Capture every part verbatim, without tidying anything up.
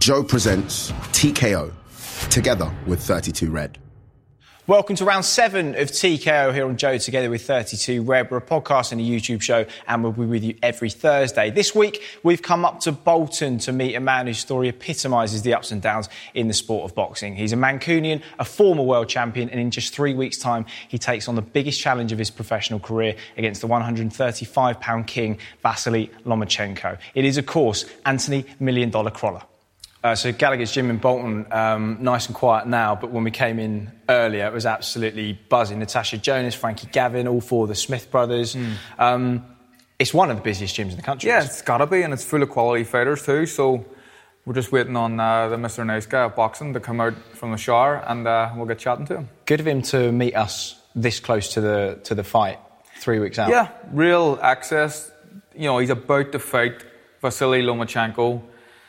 Joe presents T K O, together with thirty-two Red. Welcome to round seven of T K O here on Joe Together with thirty-two Red. We're a podcast and a YouTube show, and we'll be with you every Thursday. This week, we've come up to Bolton to meet a man whose story epitomises the ups and downs in the sport of boxing. He's a Mancunian, a former world champion, and in just three weeks' time, he takes on the biggest challenge of his professional career against the one hundred thirty-five pound king, Vasily Lomachenko. It is, of course, Anthony Million Dollar Crolla. Uh, so Gallagher's Gym in Bolton, um, nice and quiet now, but when we came in earlier, it was absolutely buzzing. Natasha Jonas, Frankie Gavin, all four of the Smith brothers. Mm. Um, it's one of the busiest gyms in the country. Yeah, it's got to be, and it's full of quality fighters too, so we're just waiting on uh, the Mister Nice Guy of boxing to come out from the shower, and uh, we'll get chatting to him. Good of him to meet us this close to the to the fight, three weeks out. Yeah, real access. You know, he's about to fight Vasily Lomachenko.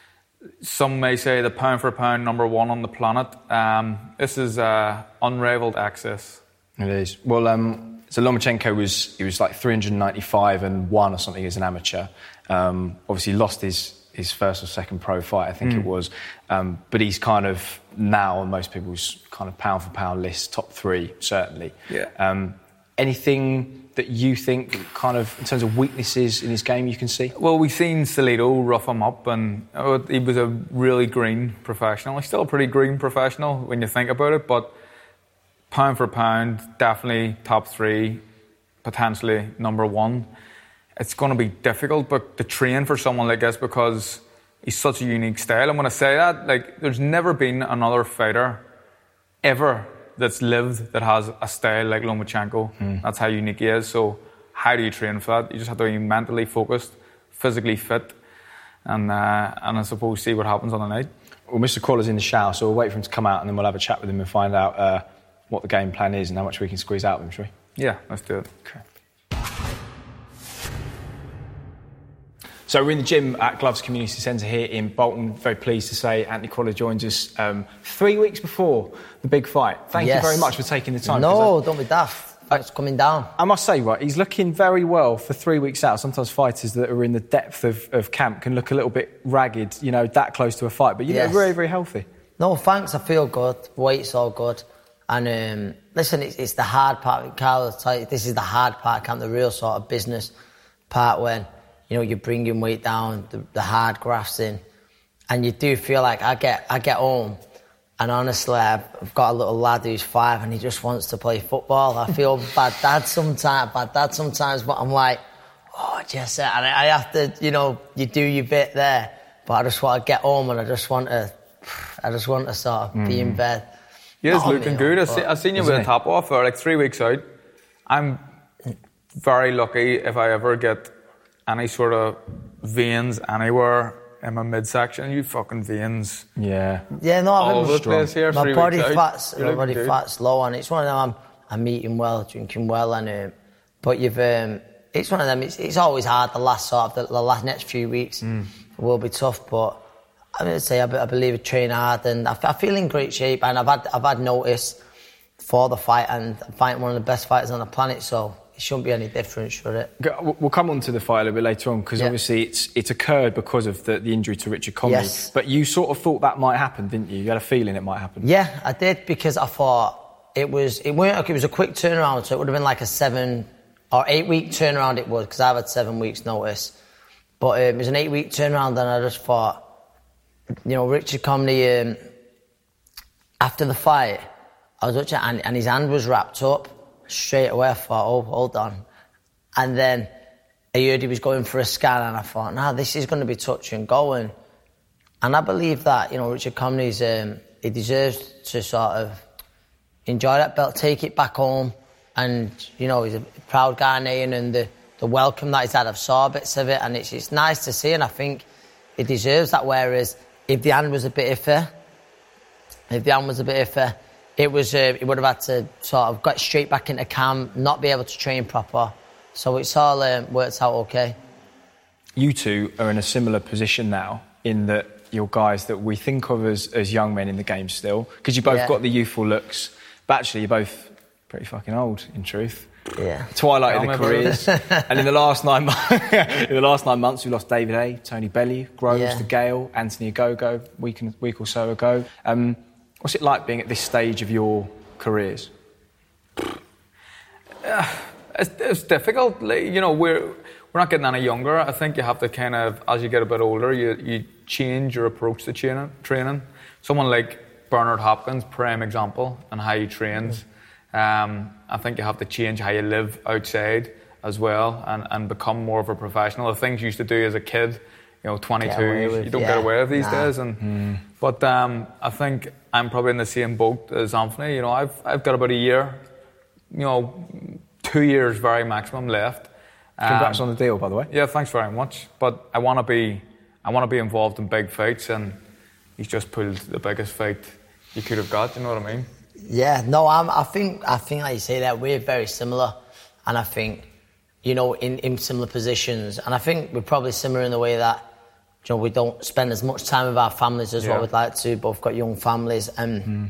Some may say the pound for pound number one on the planet. Um, this is uh, unrivaled access. It is. Well, um, so Lomachenko was he was like three hundred ninety-five and one or something as an amateur. Um, obviously lost his, his first or second pro fight, I think mm. it was. Um, but he's kind of now on most people's kind of pound for pound list, top three, certainly. Yeah. Um, anything that you think kind of in terms of weaknesses in his game you can see? Well, we've seen Salido rough him up, and oh, he was a really green professional. He's still a pretty green professional when you think about it, but pound for pound, definitely top three, potentially number one. It's going to be difficult, but to train for someone like this because he's such a unique style. And when I say that, like, there's never been another fighter ever that's lived that has a style like Lomachenko. Mm. That's how unique he is. So how do you train for that? You just have to be mentally focused, physically fit, and uh, and I suppose see what happens on the night. Well, Mister Crolla's in the shower, so we'll wait for him to come out and then we'll have a chat with him and find out uh, what the game plan is and how much we can squeeze out of him, shall we? Yeah, let's do it. Okay. So we're in the gym at Gloves Community Centre here in Bolton. Very pleased to say Anthony Crolla joins us um, three weeks before the big fight. Thank yes. you very much for taking the time. No, I, don't be daft. It's coming down. I must say, right, he's looking very well for three weeks out. Sometimes fighters that are in the depth of, of camp can look a little bit ragged, you know, that close to a fight. But you yes. look very, very healthy. No, thanks. I feel good. Weight's all good. And um, listen, it's, it's the hard part. Carlos, this is the hard part of camp, the real sort of business part when, you know, you're bringing weight down, the, the hard grafts in, and you do feel like I get I get home, and honestly, I've, I've got a little lad who's five, and he just wants to play football. I feel bad dad sometimes, bad dad sometimes, but I'm like, oh, just and I, I have to, you know, you do your bit there, but I just want to get home, and I just want to, I just want to sort of mm. be in bed. Yeah, it's looking good. I've seen, seen you with a top off for like three weeks out. I'm very lucky if I ever get any sort of veins anywhere in my midsection. You fucking veins. Yeah. Yeah, no, all over the place here. My body fat's, my body fat's low, and it's one of them. I'm, I'm eating well, drinking well, and um, but you've. Um, it's one of them. It's, it's always hard. The last sort of the, the last next few weeks mm. will be tough, but I would say I, I believe I train hard, and I, I feel in great shape, and I've had I've had notice for the fight, and I'm fighting one of the best fighters on the planet, so it shouldn't be any different, should it? We'll come on to the fight a little bit later on, because yeah. obviously it's it's occurred because of the, the injury to Richard Conley. Yes. But you sort of thought that might happen, didn't you? You had a feeling it might happen. Yeah, I did, because I thought it was it weren't it was a quick turnaround, so it would have been like a seven or eight week turnaround. It was, because I've had seven weeks notice, but um, it was an eight week turnaround, and I just thought, you know, Richard Conley um, after the fight, I was watching, and, and his hand was wrapped up. Straight away I thought, oh, hold on. And then I heard he was going for a scan, and I thought, nah, this is going to be touch and go. And, and I believe that, you know, Richard Conley's, um, he deserves to sort of enjoy that belt, take it back home. And, you know, he's a proud Ghanaian, and the, the welcome that he's had, I've saw bits of it, and it's, it's nice to see, and I think he deserves that. Whereas if the hand was a bit iffy, if the hand was a bit iffy, It was. Uh, he would have had to sort of get straight back into camp, not be able to train proper. So it's all um, worked out okay. You two are in a similar position now, in that you're guys that we think of as, as young men in the game still, because you both yeah. got the youthful looks, but actually you're both pretty fucking old, in truth. Yeah. Twilight Tell of the me careers. And in the last nine months, in the last nine months, we lost David A, Tony Bellew, Groves, Yeah. De Gale, Anthony Ogogo, a week, and, week or so ago. Um, what's it like being at this stage of your careers? Uh, it's, it's difficult. Like, you know, we're we're not getting any younger. I think you have to kind of, as you get a bit older, you you change your approach to training. Training. Someone like Bernard Hopkins, prime example, and how he trains. Um, I think you have to change how you live outside as well, and, and become more of a professional. The things you used to do as a kid, you know, twenty-two, with, you don't yeah, get away with these nah. days. And mm. but um, I think I'm probably in the same boat as Anthony. You know, I've I've got about a year, you know, two years very maximum left. Congrats um, on the deal, by the way. Yeah, thanks very much. But I want to be I want to be involved in big fights, and he's just pulled the biggest fight you could have got. You know what I mean? Yeah, no, I'm, I think I think like you say that we're very similar, and I think, you know, in, in similar positions, and I think we're probably similar in the way that, you know, we don't spend as much time with our families as yeah. what we'd like to. Both got young families, and mm.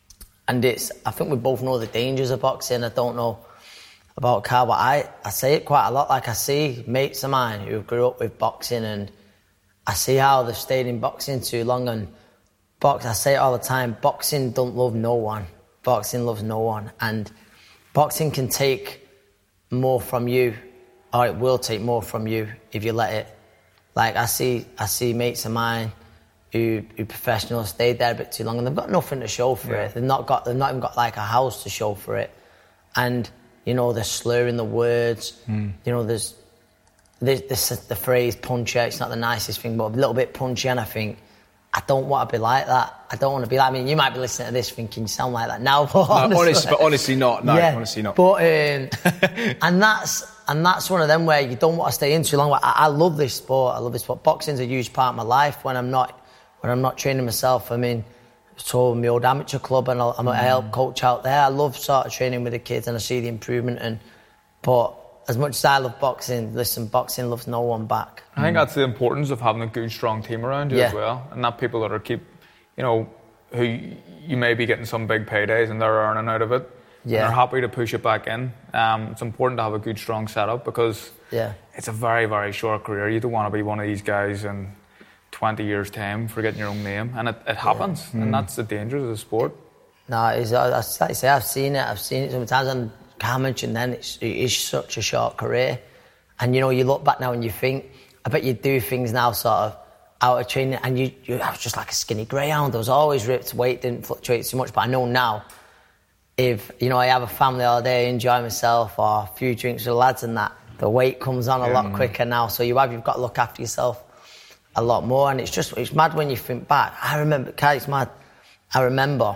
and it's I think we both know the dangers of boxing. I don't know about Carl, but I, I say it quite a lot. Like I see mates of mine who grew up with boxing, and I see how they've stayed in boxing too long, and box, I say it all the time, boxing don't love no one. Boxing loves no one. And boxing can take more from you, or it will take more from you if you let it. Like I see I see mates of mine who who professionals stayed there a bit too long, and they've got nothing to show for yeah. it. They've not got they've not even got like a house to show for it. And, you know, they're slurring the words. Mm. You know, there's this, this the phrase puncher, it's not the nicest thing, but a little bit punchy, and I think I don't want to be like that. I don't want to be like... I mean, you might be listening to this thinking you sound like that now, but no, honestly... honest, but honestly not. No, yeah, honestly not. But, um, and that's and that's one of them where you don't want to stay in too long. I, I love this sport. I love this sport. Boxing's a huge part of my life when I'm not when I'm not training myself. I mean, so my old amateur club, and I'm a, mm. I help coach out there. I love sort of training with the kids, and I see the improvement. And But as much as I love boxing, listen, boxing loves no one back. I think that's the importance of having a good, strong team around you yeah. as well, and not people that are keep, you know, who you may be getting some big paydays and they're earning out of it. Yeah. And they're happy to push it back in. Um, it's important to have a good, strong setup, because yeah. it's a very, very short career. You don't want to be one of these guys in twenty years' time forgetting your own name, and it, it happens, yeah. mm. and that's the danger of the sport. No, it's, like I say, I've seen it. I've seen it sometimes, and Carl mentioned then it's it is such a short career, and you know, you look back now and you think, I bet you do things now sort of out of training, and you, you I was just like a skinny greyhound. I was always ripped, weight didn't fluctuate too much, but I know now, if, you know, I have a family all day, enjoy myself, or a few drinks with the lads and that, the weight comes on a yeah, lot mm. quicker now, so you have, you've got to look after yourself a lot more, and it's just, it's mad when you think back. I remember, Carl, it's mad, I remember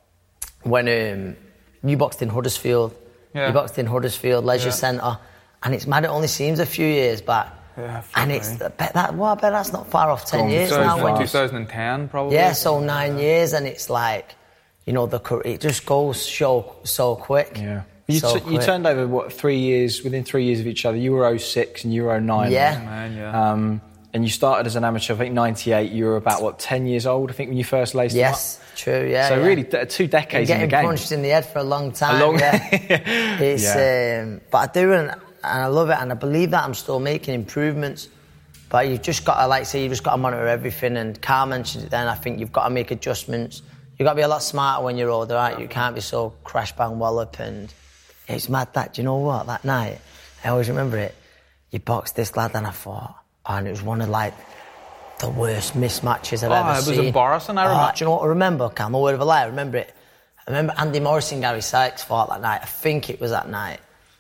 when um, you boxed in Huddersfield, yeah. you boxed in Huddersfield Leisure yeah. Centre, and it's mad, it only seems a few years back. Yeah, and it's I bet that well, I bet that's not far off ten years now. When twenty ten, probably. Yeah, so nine years, and it's like, you know, the it just goes so so quick. Yeah, you, so t- quick. you turned over what three years within three years of each other. You were oh six and you were oh nine. Yeah, man, yeah. Um, and you started as an amateur. I think ninety-eight. You were about what ten years old, I think, when you first laced yes, them up. Yes, true. Yeah. So yeah. really, t- two decades in the game. Getting punched in the head for a long time. A long. Yeah. it's yeah. Um, but I do, and, and I love it, and I believe that I'm still making improvements. But you've just got to, like say, you've just got to monitor everything. And Carl mentioned it then, I think you've got to make adjustments. You've got to be a lot smarter when you're older, right? You can't be so crash, bang, wallop. And it's mad that, do you know what, that night, I always remember it, you boxed this lad, and I thought, oh, and it was one of, like, the worst mismatches I've oh, ever seen. Oh, it was embarrassing, I remember. Oh, do you know what I remember, Cam? A word of a lie, I remember it. I remember Andy Morris and Gary Sykes fought that night. I think it was that night.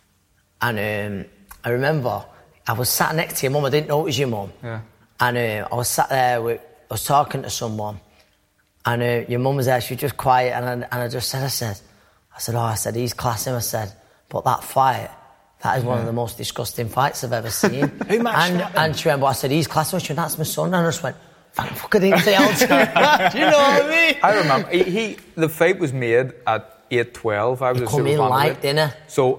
And um, I remember... I was sat next to your mum. I didn't know it was your mum. Yeah. And uh, I was sat there with, I was talking to someone, and uh, your mum was there. She was just quiet, and I, and I just said, I said, I said, oh, I said, he's classing. I said, but that fight, that is yeah. one of the most disgusting fights I've ever seen. Who matched and, that then? And she went, but I said, he's classing. She went, that's my son. And I just went, thank fuck I didn't say out. Do you know what I mean? I remember he, he the fight was made at eight twelve. I was he a come super in light, didn't he? So.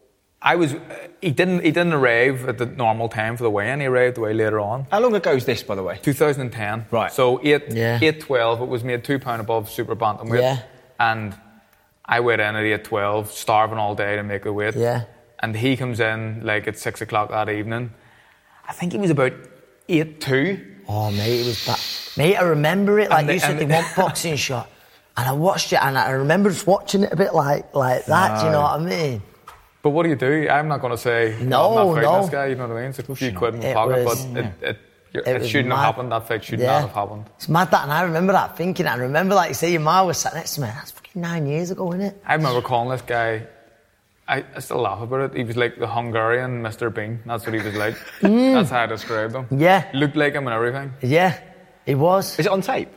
I was. He didn't. He didn't arrive at the normal time for the weigh-in. He arrived way later on. How long ago is this, by the way? twenty ten. Right. So eight, yeah. eight twelve. It was made two pound above super bantamweight. Yeah. And I weighed in at eight twelve, starving all day to make the weight. Yeah. and he comes in like at six o'clock that evening. I think he was about eight two. Oh, mate, it was bad. Mate, I remember it. Like, And the- you said, and they the- want boxing shot. And I watched it, and I remember just watching it a bit like like that, do you know what I mean? But what do you do? I'm not going to say, No, I'm not fighting no. this guy, you know what I mean? It's a few quid in my It pocket, was- but it, it, it, It it was shouldn't mad. have happened. That fight should Yeah. not have happened. It's mad that, and I remember that thinking. I remember, like you say, your ma was sat next to me. That's fucking nine years ago, isn't it? I remember calling this guy, I, I still laugh about it, he was like the Hungarian Mister Bean. That's what he was like. That's how I described him. Yeah. Looked like him and everything. Yeah, he was. Is it on tape?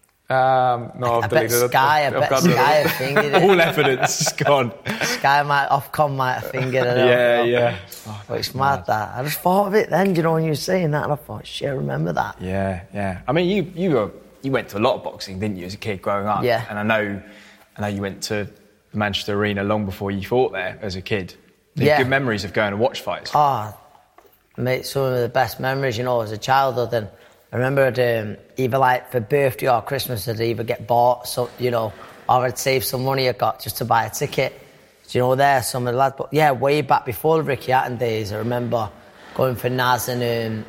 Um, no, I've I bet deleted Sky, I it. I've, bet I've got rid of Sky it. have fingered it. All evidence is gone. Sky might, Ofcom might have fingered it. Yeah, yeah. But it's mad that. I just thought of it then, you know, when you were saying that, and I thought, shit, I remember that. Yeah, yeah. I mean, you you were you went to a lot of boxing, didn't you, as a kid growing up? Yeah. And I know, I know you went to the Manchester Arena long before you fought there as a kid. You have Yeah. good memories of going to watch fights. Oh, mate, some of the best memories, you know, as a childhood. And I remember I'd, um, either like for birthday or Christmas, I'd either get bought, so you know, or I'd save some money I got just to buy a ticket. Do you know, there, some of the lads. But yeah, way back before the Ricky Hatton days, I remember going for Naz and um,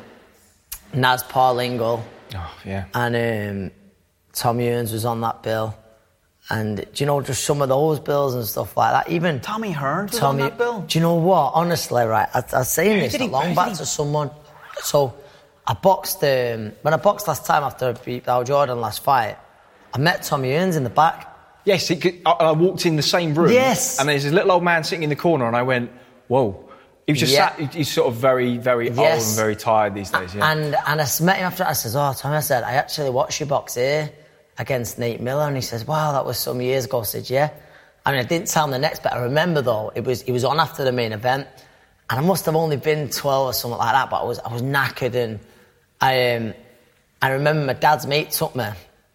Naz Paul Ingle. Oh, yeah. And um, Tommy Hearns was on that bill. And do you know, just some of those bills and stuff like that. Even Tommy Hearns was Tommy, on that bill? Do you know what? Honestly, right, I, I was saying this did he- not long how back did he- to someone. So I boxed, um, when I boxed last time after I beat Al Jordan last fight, I met Tommy Hearns in the back. Yes, it could, I, I walked in the same room. Yes. And there's this little old man sitting in the corner, and I went, whoa. He was just Yeah. sat, he- he's sort of very, very old Yes. and very tired these days, yeah. And and I s- met him after that. I says, oh, Tommy, I said, I actually watched you box here against Nate Miller. And he says, wow, that was some years ago. I said, yeah. I mean, I didn't tell him the next, but I remember, though, it was, it was on after the main event. And I must have only been twelve or something like that, but I was, I was knackered. And I, um, I remember my dad's mate took me.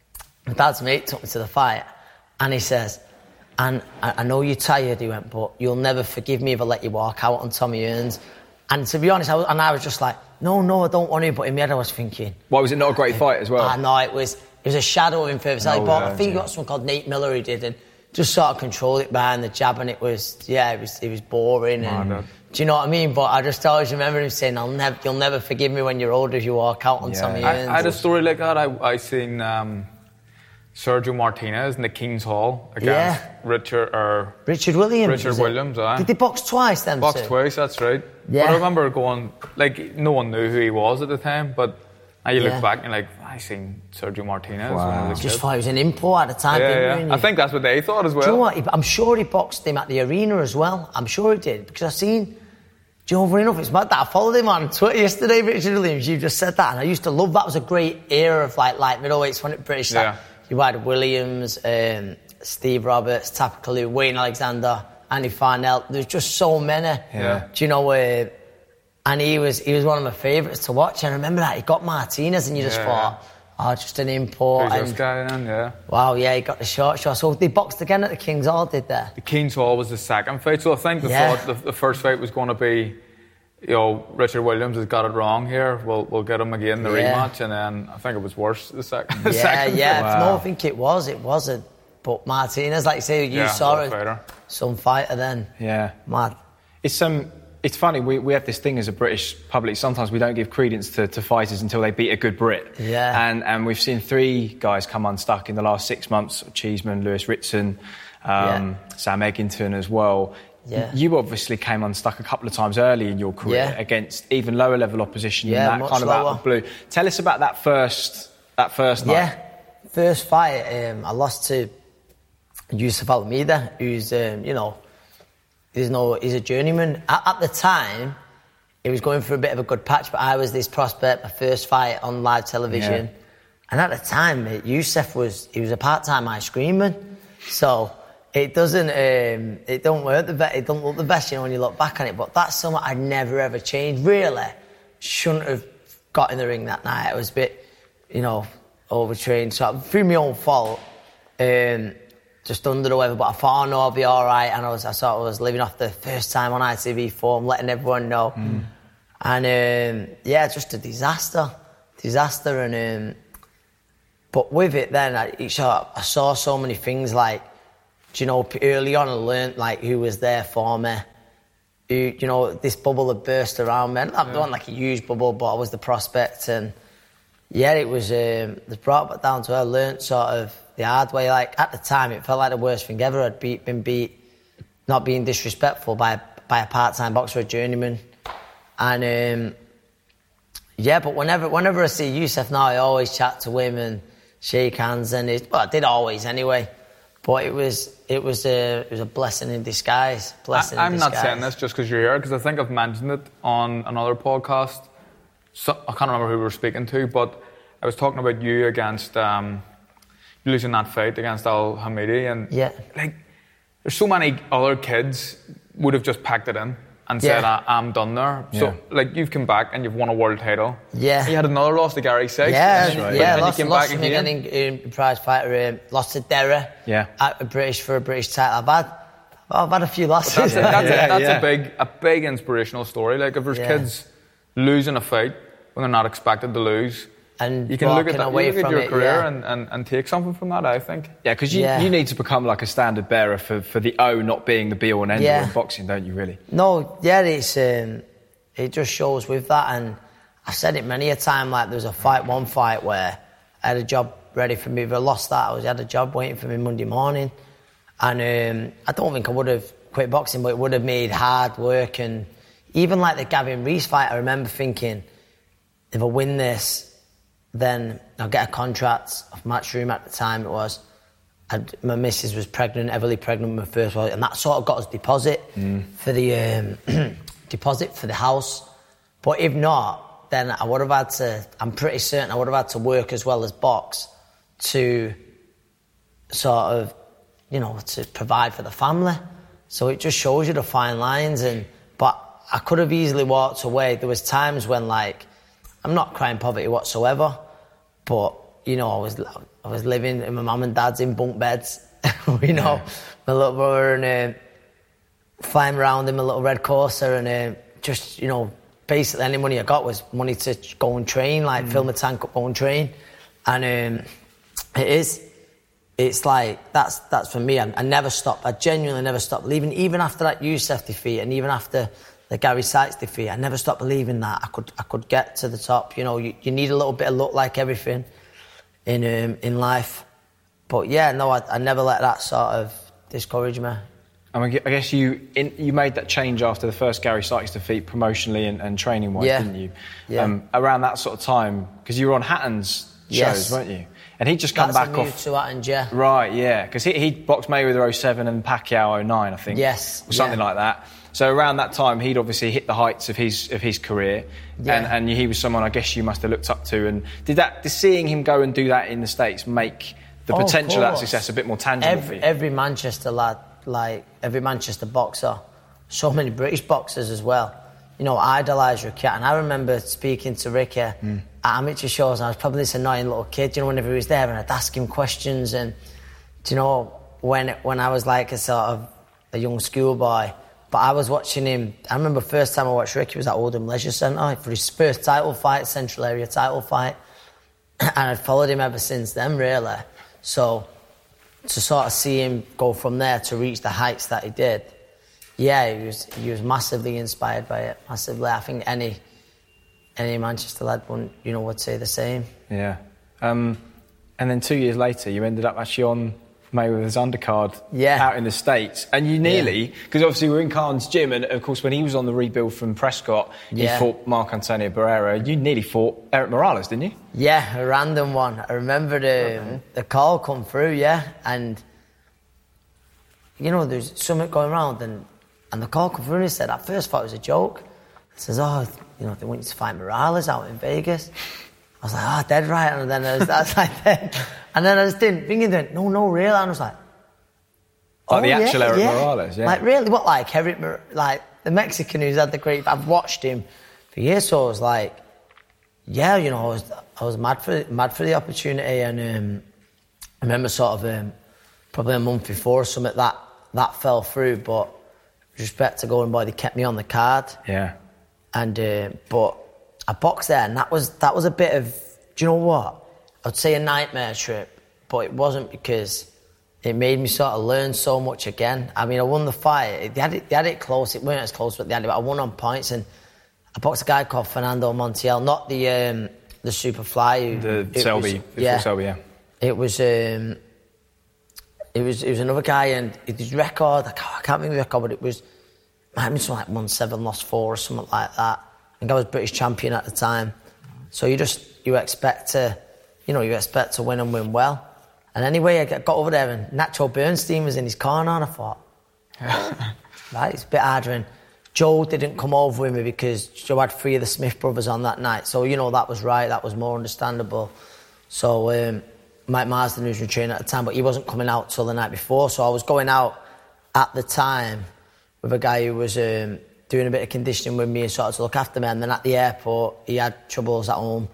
My dad's mate took me to the fight. And he says, and I, I know you're tired, he went, but you'll never forgive me if I let you walk out on Tommy Hearns. And to be honest, I was, and I was just like, no, no, I don't want to. But in my head, I was thinking, Why was it not a great fight as well? I know it was. It was a shadow of him further. No, but yeah, I think you yeah. got someone called Nate Miller who did, and just sort of controlled it behind the jab, and it was, yeah, it was, it was boring. And, Mad, do you know what I mean? But I just always remember him saying, "I'll never, you'll never forgive me when you're older if you walk out on Yeah. Tommy I, Hearns." I had a story like that. I, I seen um, Sergio Martinez in the King's Hall against Yeah. Richard or Richard Williams. Richard was it? Williams, aye. Did they box twice then? boxed two? twice. That's right. Yeah. But I remember going like no one knew who he was at the time, but now you Yeah. look back and you're like, I seen Sergio Martinez when I was a Just kid. thought he was an import at the time, Yeah, didn't you? yeah. I think that's what they thought as well. Do you know what? He- I'm sure he boxed him at the arena as well. I'm sure he did because I've seen. Do you know, funny enough, it's mad that I followed him on Twitter yesterday, Richard Williams. You just said that, and I used to love that. It was a great era of like like middleweights when it British. Yeah. Like, you had Williams, um, Steve Roberts, Tapper Kalu, Wayne Alexander, Andy Farnell. There's just so many. Yeah. Do you know? Uh, and he was he was one of my favourites to watch. And I remember that he got Martinez, and you just Yeah, thought, oh, just an import. Who's this And, guy then? Yeah. wow, yeah, he got the short shot. So they boxed again at the King's Hall, did they? The King's Hall was the second fight, so I think they Yeah. thought the, the first fight was going to be, you know, Richard Williams has got it wrong here. We'll we'll get him again in the Yeah. rematch, and then I think it was worse the second. the Yeah, second yeah. fight. No, I think it was. It wasn't. But Martinez, like you say, you Yeah, saw what a it. fighter. Some fighter then. Yeah. Mad. It's um, it's funny. We, we have this thing as a British public. Sometimes we don't give credence to, to fighters until they beat a good Brit. Yeah. And and we've seen three guys come unstuck in the last six months: Cheeseman, Lewis Ritson, um, Sam Eggington as well. Yeah. You obviously came unstuck a couple of times early in your career Yeah. against even lower level opposition. Yeah, and that much kind of out lower. of the blue. Tell us about that first that first night. Yeah. First fight, um, I lost to Yusuf Alameda, who's, um, you know, he's, no, he's a journeyman. At, at the time, he was going through a bit of a good patch, but I was this prospect, my first fight on live television. Yeah. And at the time, mate, Yusuf was, he was a part-time ice cream man. So it doesn't, um, it don't work the best, it don't look the best, you know, when you look back on it. But that's something I'd never ever changed. Really, shouldn't have got in the ring that night. I was a bit, you know, overtrained. So through my own fault, um, just under the weather. But I thought, oh no, I'll be all right. And I was, I sort of was living off the first time on I T V four, letting everyone know. Mm. And um, yeah, just a disaster, disaster. And um, but with it, then I, it sort of, I saw so many things. Like, do you know, early on, I learned like who was there for me. who, you know, this bubble had burst around me. I yeah. wasn't like a huge bubble, but I was the prospect. And yeah, it was, um, it was brought back down to her. I learnt sort of the hard way. Like at the time, it felt like the worst thing ever. I'd beat, been beat, not being disrespectful by, by a part-time boxer, a journeyman. And um, yeah, but whenever whenever I see Youssef now, I always chat to him and shake hands. And it, well, I did always anyway. But it was it was a it was a blessing in disguise. Blessing I, I'm in not disguise. saying this just because you're here, because I think I've mentioned it on another podcast. So, I can't remember who we were speaking to, but I was talking about you against um, losing that fight against Al Hamidi, and yeah. like there's so many other kids would have just packed it in and yeah. said, I, I'm done there. Yeah. So, like, you've come back and you've won a world title. Yeah. You had another loss to Gary Sykes. Yeah, and, right. yeah. and Lost, you came lost back to again. him in, in prize fighter. Um, lost to Derra. Yeah. At a British for a British title. I've had, I've had a few losses. That's, a, that's, Yeah, a, that's yeah. a big, a big inspirational story. Like, if there's Yeah. kids losing a fight when they're not expected to lose, and you can look at walking that, away you look at from your it, career yeah. and, and, and take something from that, I think. Yeah, because you, Yeah. you need to become like a standard bearer for, for the O not being the be-all and end-all Yeah. in boxing, don't you, really? No, yeah, it's um, it just shows with that, and I've said it many a time. Like there was a fight, one fight where I had a job ready for me. If I lost that, I was I had a job waiting for me Monday morning, and um, I don't think I would have quit boxing, but it would have made hard work. And even like the Gavin Rees fight, I remember thinking, if I win this, then I'll get a contract of Matchroom at the time it was. I'd, my missus was pregnant, heavily pregnant with my first wife, and that sort of got us deposit mm. for the um, deposit for the house. But if not, then I would have had to, I'm pretty certain I would have had to work as well as box to sort of, you know, to provide for the family. So it just shows you the fine lines. And but I could have easily walked away. There was times when, like, I'm not crying poverty whatsoever, but you know, I was I was living in my mum and dad's in bunk beds, you know, yeah. my little brother, and uh, flying around in my little red Corsa, and uh, just, you know, basically any money I got was money to go and train, like mm. fill my tank up, go and train, and um, it is, it's like that's that's for me. I, I never stopped. I genuinely never stopped believing, even after that Youssef defeat, and even after the Gary Sykes defeat, I never stopped believing that I could I could get to the top. You know, you, you need a little bit of luck, like everything in um, in life. But yeah, no, I, I never let that sort of discourage me. I mean, I guess you in, you made that change after the first Gary Sykes defeat, promotionally and, and training wise, yeah. didn't you? Yeah. Um, around that sort of time, because you were on Hatton's shows, yes. weren't you? And he'd just come That's back a off. to Hatton, yeah. Right, yeah, because he he boxed Mayweather oh seven and Pacquiao oh nine, I think. Yes, or something yeah. like that. So around that time, he'd obviously hit the heights of his of his career, yeah. and, and he was someone I guess you must have looked up to. And did that, did seeing him go and do that in the States make the Oh, potential of that course. success a bit more tangible every, for you? Every Manchester lad, like every Manchester boxer, so many British boxers as well, you know, idolise Ricky. And I remember speaking to Ricky mm. at amateur shows, and I was probably this annoying little kid, you know, whenever he was there, and I'd ask him questions. And, do you know, when when I was like a sort of a young schoolboy, but I was watching him, I remember the first time I watched Ricky was at Oldham Leisure Centre for his first title fight, Central Area title fight. And I'd followed him ever since then, really. So to sort of see him go from there to reach the heights that he did, yeah, he was he was massively inspired by it, massively. I think any any Manchester lad wouldn't, you know, would say the same. Yeah. Um, and then two years later, you ended up actually on Mayweather's undercard yeah. out in the States. And you nearly, because yeah. obviously we're in Khan's gym, and of course when he was on the rebuild from Prescott, yeah. he fought Marc Antonio Barrera. You nearly fought Eric Morales, didn't you? Yeah, a random one. I remember the okay. the call come through, yeah, and you know, there's something going around, and, and the call come through and he said, at first I thought it was a joke. He says, oh, you know, they want you to fight Morales out in Vegas. I was like, oh, dead right. And then I was, that's like, then, and then I just didn't think of it. No, no, really. And I was like, oh, like the actual yeah, Eric yeah. Morales, yeah. Like, really? What, like, Eric, like, the Mexican who's had the great, I've watched him for years, so I was like, yeah, you know, I was, I was mad for, mad for the opportunity. And um, I remember sort of, um, probably a month before or something, that, that fell through, but with respect to Golden Boy, they kept me on the card. Yeah. And, uh, but I boxed there, and that was that was a bit of, do you know what? I'd say a nightmare trip, but it wasn't, because it made me sort of learn so much again. I mean, I won the fight. They had it, they had it close. It weren't as close, but they had it. But I won on points, and I boxed a guy called Fernando Montiel, not the um, the Superfly. Who, the Selby, was, yeah, Selby, yeah. It was um, it was it was another guy, and his record. I can't, I can't remember the record, but it was might have been something like won seven, lost four, or something like that. I think I was British champion at the time. So you just you expect to, you know, you expect to win and win well. And anyway, I got over there and Nacho Bernstein was in his corner and I thought, right, it's a bit harder. And Joe didn't come over with me because Joe had three of the Smith brothers on that night. So, you know, that was right, that was more understandable. So um, Mike Marsden, who was my trainer at the time, but he wasn't coming out till the night before. So I was going out at the time with a guy who was um, doing a bit of conditioning with me and sort of to look after me. And then at the airport, he had troubles at home,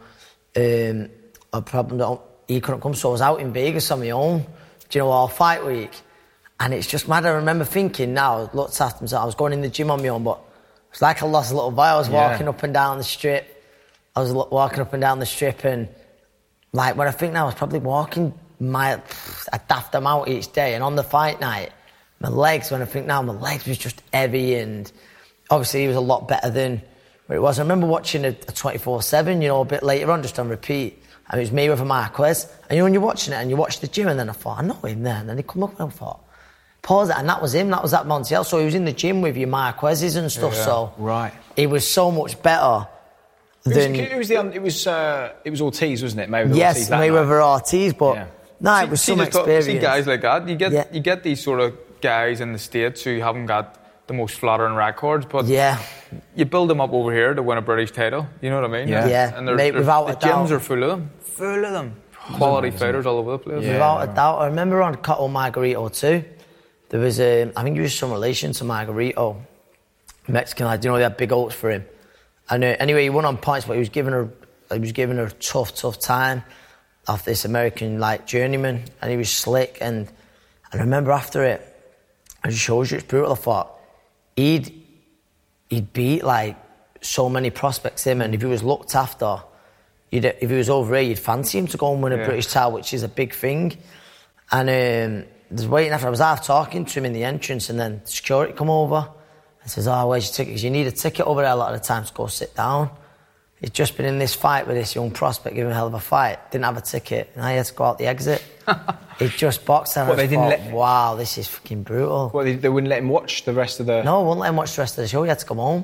um, a problem that he couldn't come, so I was out in Vegas on my own, do you know, all fight week. And it's just mad. I remember thinking now, looked after myself, I was going in the gym on my own, but it's like I lost a little boy. I was yeah. walking up and down the strip. I was walking up and down the strip, and like, when I think now, I was probably walking my, a daft amount each day. And on the fight night, my legs, when I think now, my legs was just heavy, and obviously he was a lot better than what it was. I remember watching a, a twenty-four seven, you know, a bit later on, just on repeat. And it was Mayweather Marquez. And you know, when you're watching it and you watch the gym, and then I thought, I know him there. And then he come up and I thought, pause it. And that was him, that was that Montiel. So he was in the gym with your Marquez's and stuff. Yeah, so right. He was so much better than. It was, it was, the, it was, uh, it was Ortiz, wasn't it? Mayweather yes, Ortiz. Mayweather Ortiz, but yeah. no, see, it was see some experience. See guys like that, you get, yeah. you get these sort of guys in the States who haven't got the most flattering records, but yeah. you build them up over here to win a British title. You know what I mean? Yeah. yeah. And they're, Mate, they're, without the a gyms doubt. are full of them. Full of them. Quality fighters all over the place. Yeah. Without a doubt. I remember on Cotto Margarito too, there was a, I think he was some relation to Margarito, Mexican lad. You know, they had big oats for him. And uh, anyway, he won on points, but he was giving her, he was giving her a tough, tough time off this American like journeyman, and he was slick. And I remember after it, it just shows you it's brutal. I thought he'd he'd beat like so many prospects him, and if he was looked after, you'd, if he was over here, you'd fancy him to go and win a yeah. British title, which is a big thing. And um, there's waiting after I was half talking to him in the entrance, and then security come over and says, "Oh, where's your ticket? 'Cause you need a ticket over there a lot of the time to go sit down." He'd just been in this fight with this young prospect, giving him a hell of a fight. Didn't have a ticket, and I had to go out the exit. He'd just boxed, and What, I they didn't thought, let- wow, this is fucking brutal. Well, they, they wouldn't let him watch the rest of the... No, I wouldn't let him watch the rest of the show. He had to come home.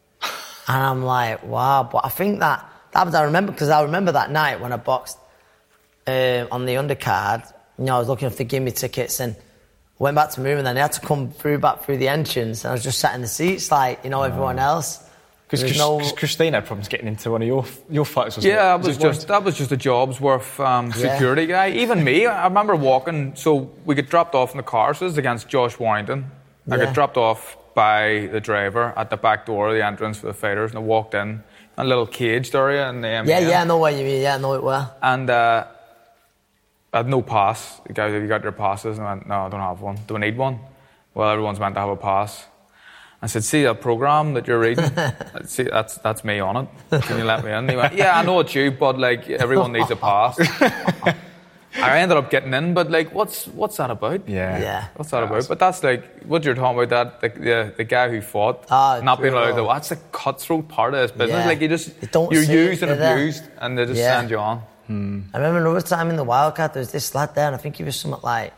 And I'm like, wow. But I think that, that was, I remember, because I remember that night when I boxed uh, on the undercard, you know, I was looking if they gave me tickets, and I went back to my room, and then they had to come through back through the entrance, and I was just sat in the seats like, you know, everyone else. Because no... Christine had problems getting into one of your your fights, wasn't Yeah, it? that was it just that was just a job's worth um, Yeah. security guy. Even me, I remember walking. So we get dropped off in the car. So this is against Josh Warrington. I Yeah. got dropped off by the driver at the back door of the entrance for the fighters, and I walked in a little caged area in the M A N. Yeah, yeah, I know what you mean. Yeah, I know it well. And uh, I had no pass. The guy said, "You got your passes?" And I went, "No, I don't have one. Do I need one?" Well, everyone's meant to have a pass. I said, "See that program that you're reading? See, that's that's me on it. Can you let me in?" He went, "Yeah, I know it's you, but like everyone needs a pass." I ended up getting in, but like, what's what's that about? Yeah. Yeah. What's that about? But that's like what you're talking about. That the the, the guy who fought, Ah, not being allowed to. brutal. That's the cutthroat part of this business. Yeah. Like you just They don't you're say used it, and do they? abused, and they just Yeah. send you on. I remember another time in the Wildcat, there was this lad there, and I think he was something like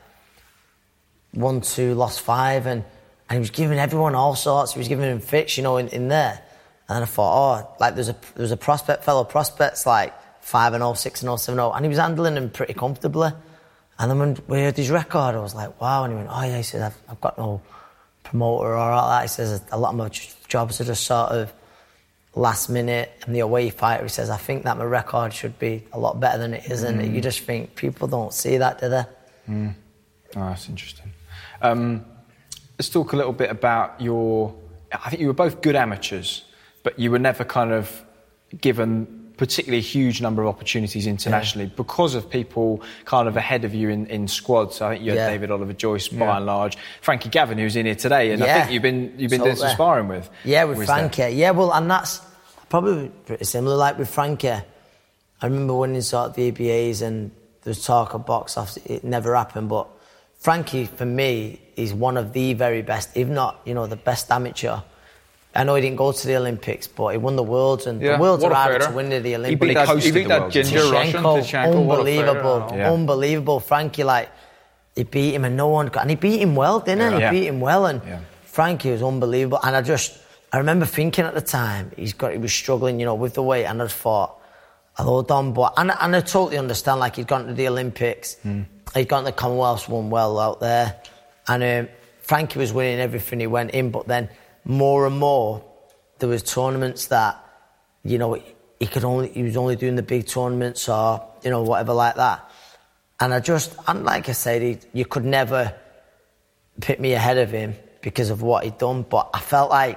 one, two, lost five, and, and he was giving everyone all sorts. He was giving them fits, you know, in, in there. And then I thought, oh, like there's a there was a prospect, fellow prospects, like five and oh, six and oh, seven oh, and he was handling them pretty comfortably. And then when we heard his record, I was like, wow. And he went, oh yeah, he said, I've, I've got no promoter or all that. He says, a lot of my jobs are just sort of last minute, and the away fighter, he says, I think that my record should be a lot better than it is, and mm. you just think people don't see that, do they? Mm. Oh, that's interesting. Um, let's talk a little bit about your... I think you were both good amateurs, but you were never kind of given particularly a huge number of opportunities internationally yeah. because of people kind of ahead of you in, in squads. I think you had yeah. David Oliver Joyce by yeah. and large, Frankie Gavin, who's in here today, and yeah. I think you've been you've been so doing some sparring with. Yeah, with with Frankie. that. Yeah, well, and that's probably pretty similar. Like with Frankie, I remember winning sort of the A B As, and there was talk of box off. It never happened, but Frankie, for me, is one of the very best, if not, you know, the best amateur. I know he didn't go to the Olympics, but he won the Worlds, and yeah, the Worlds are harder fighter. to win than the He Olympics. beat that, he beat that ginger Russian, Tishchenko. Unbelievable, yeah. unbelievable. Frankie, like, he beat him and no one got, and he beat him well, didn't he? Yeah. He beat him well, and yeah. Frankie was unbelievable. And I just, I remember thinking at the time, he's got, he was struggling, you know, with the weight, and I just thought, although done, but, and, and I totally understand, like, he'd gone to the Olympics, mm. he'd gone to the Commonwealths, won well out there, and um, Frankie was winning everything he went in, but then more and more, there was tournaments that, you know, he could only, he was only doing the big tournaments or, you know, whatever like that. And I just, and like I said, he, you could never put me ahead of him because of what he'd done, but I felt like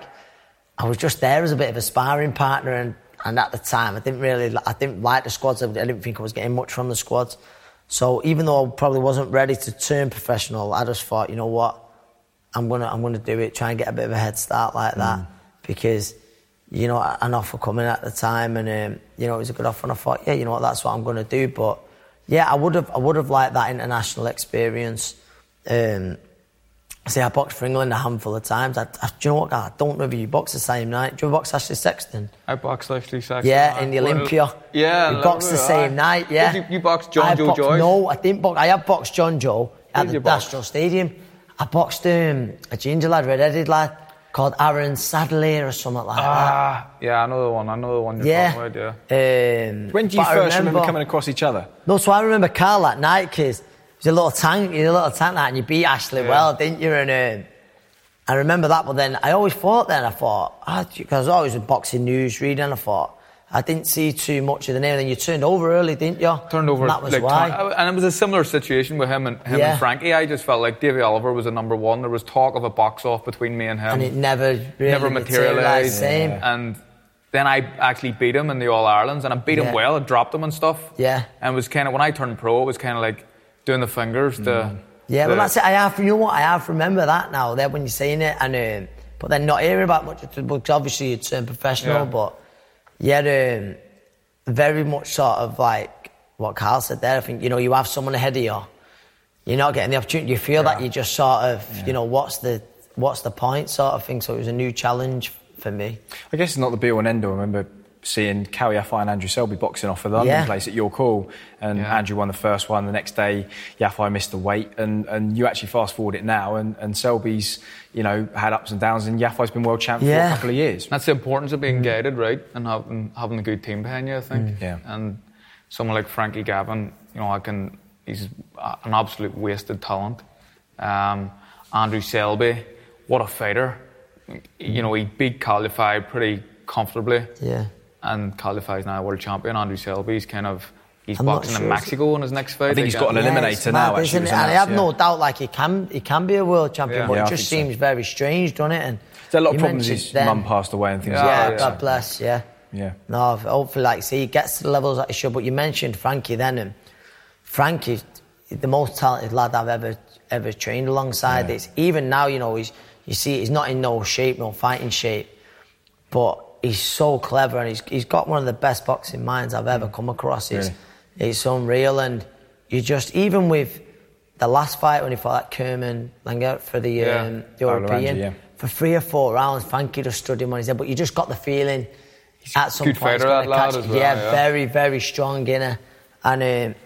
I was just there as a bit of a sparring partner, and, and at the time, I didn't really, I didn't like the squads, I didn't think I was getting much from the squads. So even though I probably wasn't ready to turn professional, I just thought, you know what, I'm gonna, I'm gonna do it, try and get a bit of a head start like that. Mm. Because, you know, an offer coming at the time, and um, you know, it was a good offer, and I thought, yeah, you know what, that's what I'm going to do. But yeah, I would have, I would have liked that international experience. Um, see, I boxed for England a handful of times. I, I, do you know what, I don't know if you boxed the same night. Do you ever box Ashley Sexton? I boxed Ashley Sexton. Yeah, in the Olympia. Yeah, we boxed the same I, night. Yeah, you, you boxed John I Joe boxed, Joyce? No, I didn't box. I have boxed John Joe at the box? National Stadium. I boxed um, a ginger lad, red-headed lad, called Aaron Sadler or something like ah, that. Yeah, I know the one. I know the one you're yeah. talking about, yeah. Um, when do you first remember, remember coming across each other? No, so I remember Carl that night, because he was a little tank, he was a little tank that, and you beat Ashley yeah. well, didn't you? And um, I remember that, but then I always thought then, I thought, because oh, I was always with boxing news reading, I thought, I didn't see too much of the name, and then you turned over early, didn't you? Turned over, and that was like, why. Turn, and it was a similar situation with him and him yeah. and Frankie. I just felt like Davey Oliver was a number one. There was talk of a box-off between me and him. And it never really never materialised. Same. Yeah. And then I actually beat him in the All-Irelands, and I beat yeah. him well. I dropped him and stuff. Yeah. And it was kind of, when I turned pro, it was kind of like doing the fingers. Mm. The, yeah, the, well, that's it. I have, you know what, I have remember that now, there when you're saying it, and um, but then not hearing about much, because obviously you turn professional, yeah. but yeah, um, very much sort of like what Carl said there. I think, you know, you have someone ahead of you, you're not getting the opportunity, you feel yeah. that you just sort of, yeah. you know, what's the what's the point sort of thing. So it was a new challenge for me. I guess it's not the be all and end all. I remember seeing Cowie Yafai and Andrew Selby boxing off for the London yeah. place at York Hall, and yeah. Andrew won the first one. The next day, Yafai missed the weight, and, and you actually fast forward it now, and, and Selby's, you know, had ups and downs, and Yafai's been world champion yeah. for a couple of years. That's the importance of being mm. guided, right, and having having a good team behind you, I think. Mm. Yeah. And someone like Frankie Gavin, you know, I can, he's an absolute wasted talent. Um, Andrew Selby, what a fighter! You know, he beat Cal Yafai pretty comfortably. Yeah. And Cal Yafai's now world champion. Andrew Selby's kind of, he's I'm boxing sure in Mexico in his next fight. I think he's got an yeah, eliminator now, mad, actually. And I have yeah. no doubt, like, he can he can be a world champion, Yeah. but Yeah, it I just think seems so. very strange, doesn't it? And there's a lot of problems. His mum passed away and things Yeah, like yeah, that. God so. bless, yeah. Yeah. No, hopefully, like, see, he gets to the levels that he should. But you mentioned Frankie then, and Frankie's the most talented lad I've ever ever trained alongside. Yeah. It's even now, you know, he's you see, he's not in no shape, no fighting shape, but he's so clever, and he's he's got one of the best boxing minds I've ever come across. It's really? it's unreal, and you just, even with the last fight when he fought that Kerman Langer for the yeah. um, European, Ranji, yeah. for three or four rounds, Frankie just stood him on his head, but you just got the feeling he's at some good point he's fighter, going to that catch. lad as well, yeah, yeah, very very strong inner, and um,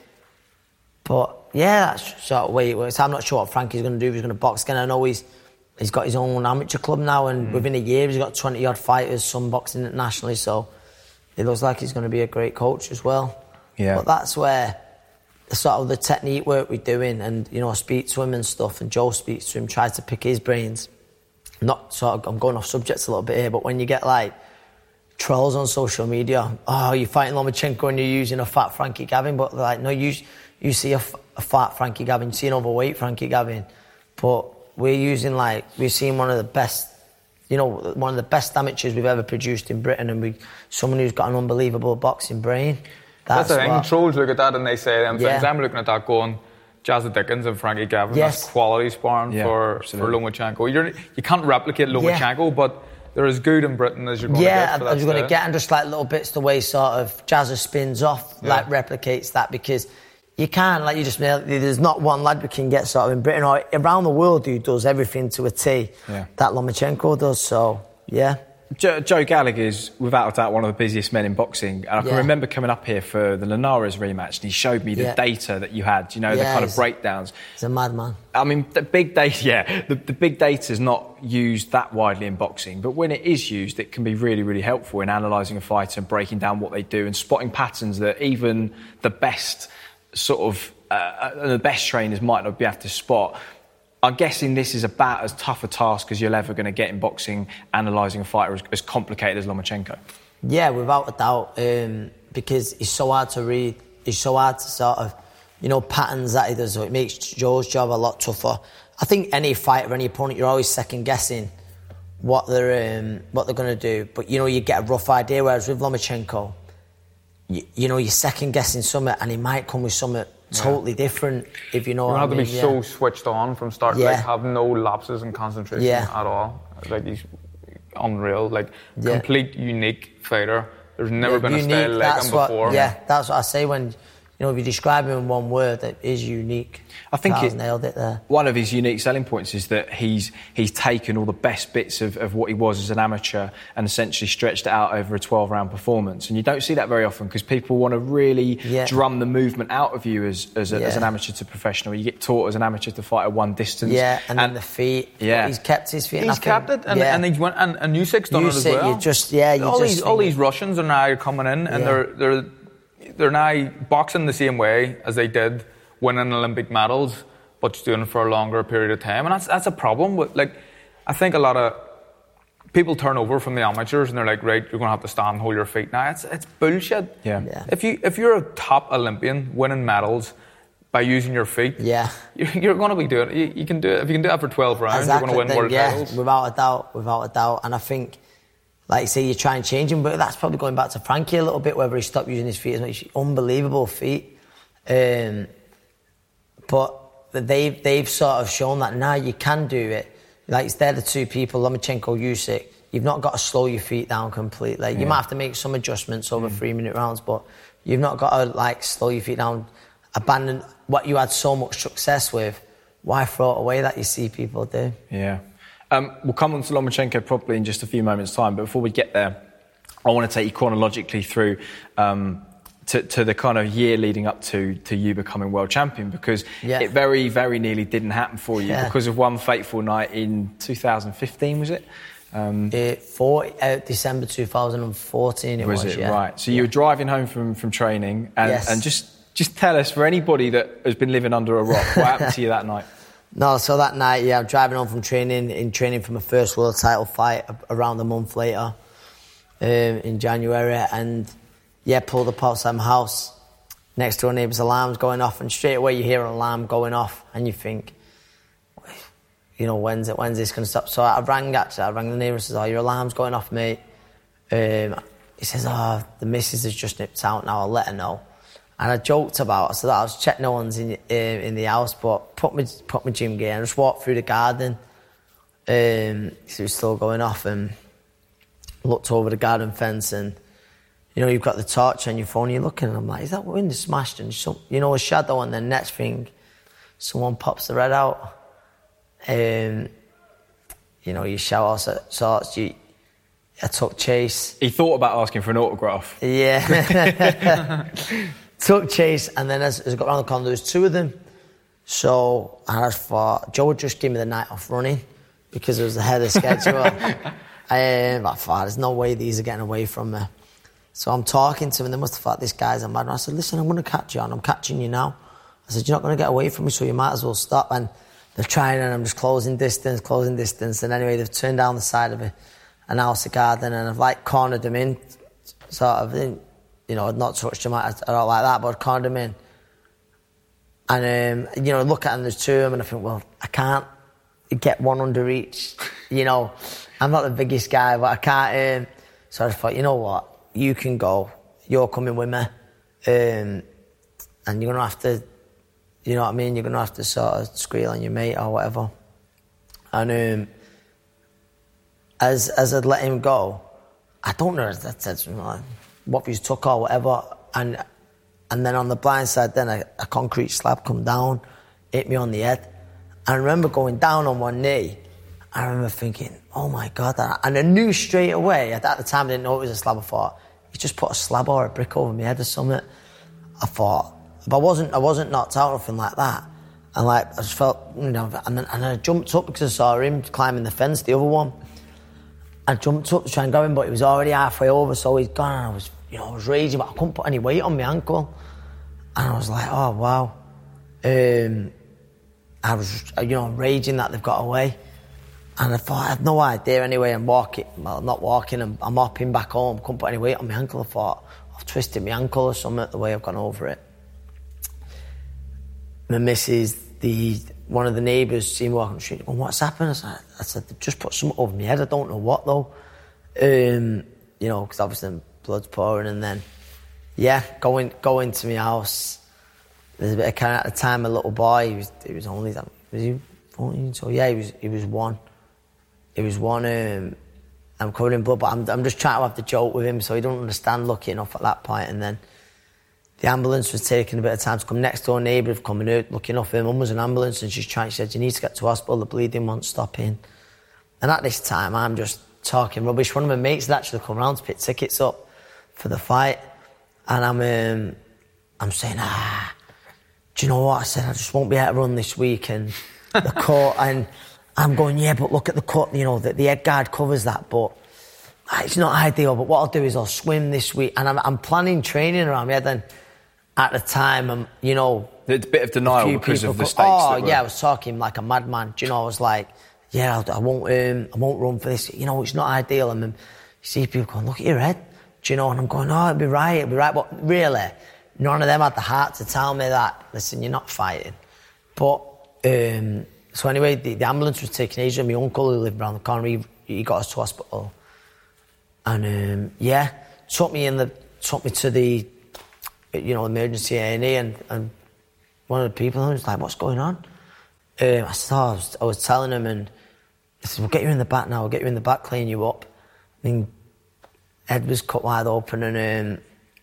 but yeah, that's sort of way it works. I'm not sure what Frankie's going to do if he's going to box again. I know he's he's got his own amateur club now, and mm. within a year he's got twenty odd fighters, some boxing internationally, so it looks like he's going to be a great coach as well. Yeah. But that's where the sort of the technique work we're doing, and, you know, I speak to him and stuff, and Joe speaks to him, tries to pick his brains. Not sort of, I'm going off subjects a little bit here, but when you get like trolls on social media, oh, you're fighting Lomachenko and you're using a fat Frankie Gavin, but they're like, no, you you see a, a fat Frankie Gavin, you see an overweight Frankie Gavin, but we're using, like, we're seeing one of the best, you know, one of the best amateurs we've ever produced in Britain, and we someone who's got an unbelievable boxing brain. That's, That's the thing. what, Trolls look at that and they say them yeah. things. I'm looking at that going, Jazza Dickens and Frankie Gavin. Yes. That's quality sparring Yeah, for, for Lomachenko. You're, you can't replicate Lomachenko, yeah. but they're as good in Britain as you're going yeah, to get. Yeah, I was going to get, and just like little bits, the way sort of Jazza spins off, yeah. like replicates that, because You can't, like you just nailed it. There's not one lad we can get sort of in Britain or around the world who does everything to a T yeah. that Lomachenko does. So, yeah. Joe, Joe Gallagher is, without a doubt, one of the busiest men in boxing. And I can yeah. remember coming up here for the Linares rematch, and he showed me the yeah. data that you had, you know, yeah, the kind of breakdowns. He's a madman. I mean, the big data, yeah, the, the big data is not used that widely in boxing, but when it is used, it can be really, really helpful in analysing a fighter and breaking down what they do and spotting patterns that even the best sort of, uh, the best trainers might not be able to spot. I'm guessing this is about as tough a task as you're ever going to get in boxing, analysing a fighter as, as complicated as Lomachenko. Yeah, without a doubt, um, because he's so hard to read. He's so hard to sort of, you know, patterns that he does. So it makes Joe's job a lot tougher. I think any fighter, any opponent, you're always second guessing what they're um, what they're going to do. But you know, you get a rough idea. Whereas with Lomachenko, you, you know, you're second guessing something, and he might come with something totally yeah. different, if you know you what I mean. You have to be yeah. so switched on from start, yeah. like have no lapses in concentration yeah. at all. Like he's unreal, like yeah. complete unique fighter. There's never yeah, been unique, a style like him what, before. Yeah, that's what I say when, you know, if you describe him in one word, that is unique. I think Carl's it, nailed it there. One of his unique selling points is that he's he's taken all the best bits of, of what he was as an amateur and essentially stretched it out over a twelve-round performance. And you don't see that very often because people want to really yeah. drum the movement out of you as as, a, yeah. as an amateur to professional. You get taught as an amateur to fight at one distance. Yeah, and, and then the feet. Yeah, he's kept his feet. He's and kept it, and, yeah. and he's went, and, and Usyk's done Usyk, it as well. You just yeah, you all just these all these Russians are now coming in, and yeah. they're they're they're now boxing the same way as they did winning Olympic medals, but just doing it for a longer period of time, and that's that's a problem. With, like, I think a lot of people turn over from the amateurs, and they're like, right, you're going to have to stand and hold your feet. Now it's it's bullshit. Yeah. yeah. If you if you're a top Olympian winning medals by using your feet, yeah, you're, you're going to be doing it. You, you can do it if you can do it for twelve rounds. Exactly. You're going to win then, world yeah, titles. Without a doubt, without a doubt, and I think. Like you say, you try and change him, but that's probably going back to Frankie a little bit, whether he stopped using his feet as much. Unbelievable feet. Um, but they've, they've sort of shown that now you can do it. Like, they're the two people, Lomachenko, Usyk. You've not got to slow your feet down completely. Yeah. You might have to make some adjustments over mm. three-minute rounds, but you've not got to, like, slow your feet down, abandon what you had so much success with. Why throw it away that you see people do? Yeah. Um, we'll come on to Lomachenko properly in just a few moments' time, but before we get there, I want to take you chronologically through um, to, to the kind of year leading up to, to you becoming world champion, because yeah. it very, very nearly didn't happen for you yeah. because of one fateful night in two thousand fifteen, was it? Um, it four, uh, December two thousand fourteen it was, was it? Yeah. Right. So yeah. you were driving home from, from training, and, yes. and just, just tell us, for anybody that has been living under a rock, what happened to you that night? No, so that night, yeah, I'm driving home from training, in training for my first world title fight around a month later, um, in January, and yeah, pulled up outside my house. Next door neighbour's alarm's going off, and straight away you hear an alarm going off, and you think, you know, when's it? When's this going to stop? So I rang, actually, I rang the neighbour and says, oh, your alarm's going off, mate. Um, he says, oh, the missus has just nipped out now, I'll let her know. And I joked about it, so that I was checking no one's in uh, in the house, but put my put my gym gear and just walked through the garden. Um, so it was still going off, and looked over the garden fence, and you know, you've got the torch on your phone, you're looking, and I'm like, is that window smashed? And some, you know, a shadow, and then next thing, someone pops the red out. Um, you know, you shout all sorts. You, I took chase. He thought about asking for an autograph. Yeah. Took chase, and then as, as I got around the corner, there was two of them. So I just thought, Joe would just give me the night off running because it was ahead of schedule. um, I thought, there's no way these are getting away from me. So I'm talking to them, and they must have thought, this guy's a mad. And I said, listen, I'm going to catch you, and I'm catching you now. I said, you're not going to get away from me, so you might as well stop. And they're trying, and I'm just closing distance, closing distance. And anyway, they've turned down the side of it, an house of garden, and I've like cornered them in, sort of, you know, I'd not touched them at all like that, but I'd cornered them in. And, um, you know, I look at them, there's two of them, and I think, well, I can't get one under each. You know, I'm not the biggest guy, but I can't. Um, so I just thought, you know what, you can go, you're coming with me, um, and you're going to have to, you know what I mean, you're going to have to sort of squeal on your mate or whatever. And um, as as I'd let him go, I don't know if that said something like, what if he's took or whatever, and and then on the blind side, then a, a concrete slab come down, hit me on the head. I remember going down on one knee. I remember thinking, oh my God. And I knew straight away, at the time I didn't know it was a slab, I thought, you just put a slab or a brick over my head or something. I thought, but I wasn't, I wasn't knocked out or anything like that. And like, I just felt, you know, and then, and I jumped up because I saw him climbing the fence, the other one. I jumped up to try and grab him, but he was already halfway over, so he's gone, and I was, you know, I was raging, but I couldn't put any weight on my ankle. And I was like, oh, wow. Um, I was, you know, raging that they've got away. And I thought, I had no idea anyway. I'm walking, well, not walking, I'm, I'm hopping back home, couldn't put any weight on my ankle. I thought, I've twisted my ankle or something the way I've gone over it. My missus, the one of the neighbours, seen me walking the street, going, what's happened? I said, I said, they've just put something over my head, I don't know what though. Um, you know, because obviously the blood's pouring, and then, yeah, going going to my house. There's a bit of kind of, at the time, a little boy, he was, he was only, was he fourteen? So yeah, he was he was one. He was one, um, I'm covered in blood, but I'm, I'm just trying to have the joke with him so he don't understand lucky enough at that point. And then the ambulance was taking a bit of time to come. Next door neighbour have come and lucky enough, her mum was an ambulance, and she's trying, she said, you need to get to hospital, the bleeding won't stop in. And at this time, I'm just talking rubbish. One of my mates had actually come round to pick tickets up for the fight, and I'm um, I'm saying, ah, do you know what? I said, I just won't be able to run this week, and the court, and I'm going, yeah, but look at the cut, you know, the, the head guard covers that, but it's not ideal. But what I'll do is I'll swim this week, and I'm, I'm planning training around my head. And at the time, I'm, you know, a bit of denial because of the go, stakes. Oh, that were... yeah, I was talking like a madman. Do you know, I was like, yeah, I'll, I won't, um, I won't run for this. You know, it's not ideal. And then you see people going, look at your head. Do you know? And I'm going, oh, it'll be right, it'll be right. But really, none of them had the heart to tell me that. Listen, you're not fighting. But. Um, So anyway, the, the ambulance was taking Asia. My uncle, who lived around the corner, he, he got us to hospital. And um, yeah, took me in the, took me to the, you know, emergency A and E, and, and one of the people was like, "What's going on?" Um, I said, oh, I, was, I was telling him, and I said, "We'll get you in the back now. We'll get you in the back, clean you up." I mean, head was cut wide open, and um,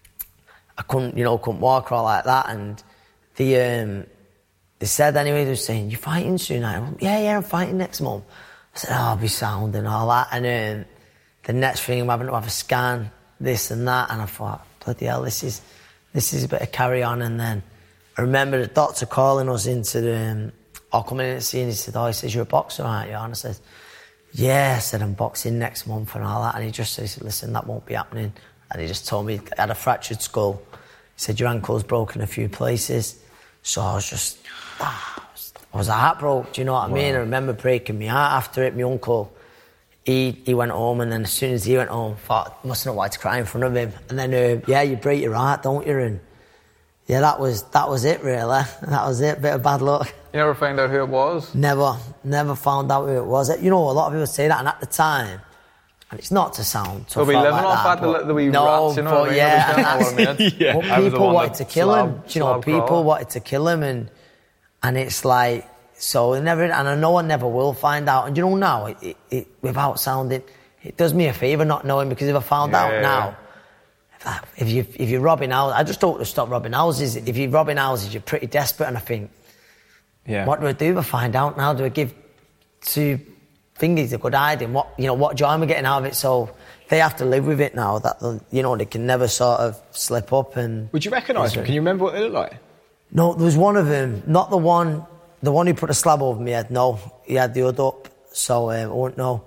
I couldn't, you know, couldn't walk or all like that, and the. Um, They said anyway, they were saying, you're fighting soon? I went, yeah, yeah, I'm fighting next month. I said, oh, I'll be sound and all that. And um, the next thing, I'm having to have a scan, this and that. And I thought, bloody hell, this is this is a bit of carry on. And then I remember the doctor calling us into the, um, or coming in to see, and he said, oh, he says, you're a boxer, aren't you? And I said, yeah, I said, I'm boxing next month and all that. And he just said, listen, that won't be happening. And he just told me I had a fractured skull. He said, your ankle's broken a few places. So I was just, ah, I was heartbroken, do you know what I wow. mean? I remember breaking my heart after it. My uncle, he he went home, and then as soon as he went home, I thought, I mustn't have wanted to cry in front of him. And then, uh, yeah, you break your heart, don't you? And yeah, that was that was it, really. That was it, bit of bad luck. You never found out who it was? Never, never found out who it was. You know, a lot of people say that, and at the time, and it's not to sound tough. We'll be living like off that, the, the wee no, rats, you know but what I mean? yeah, and that's, yeah. But people wanted to kill slab, him. You know, people crawl. wanted to kill him, and and it's like, so they never, and I know I never will find out. And you know, now it, it, it without sounding, it does me a favour not knowing, because if I found yeah, out yeah, now, yeah. if you if you're robbing houses, I just don't want to stop robbing houses. If you're robbing houses, you're pretty desperate, and I think, yeah. what do I do if I find out now? Do I give two fingers a good hiding? What, you know, what joy am I getting out of it? So they have to live with it now, that, you know, they can never sort of slip up. And would you recognise them? Can you remember what they look like? No, there was one of them, not the one, the one who put a slab over me head, no. He had the hood up, so um, I won't know.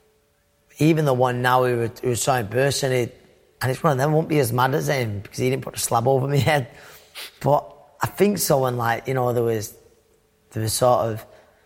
Even the one now who, who was so in person, it, and it's one of them, I won't be as mad as him because he didn't put a slab over my head. But I think so, and like, you know, there was, there was sort of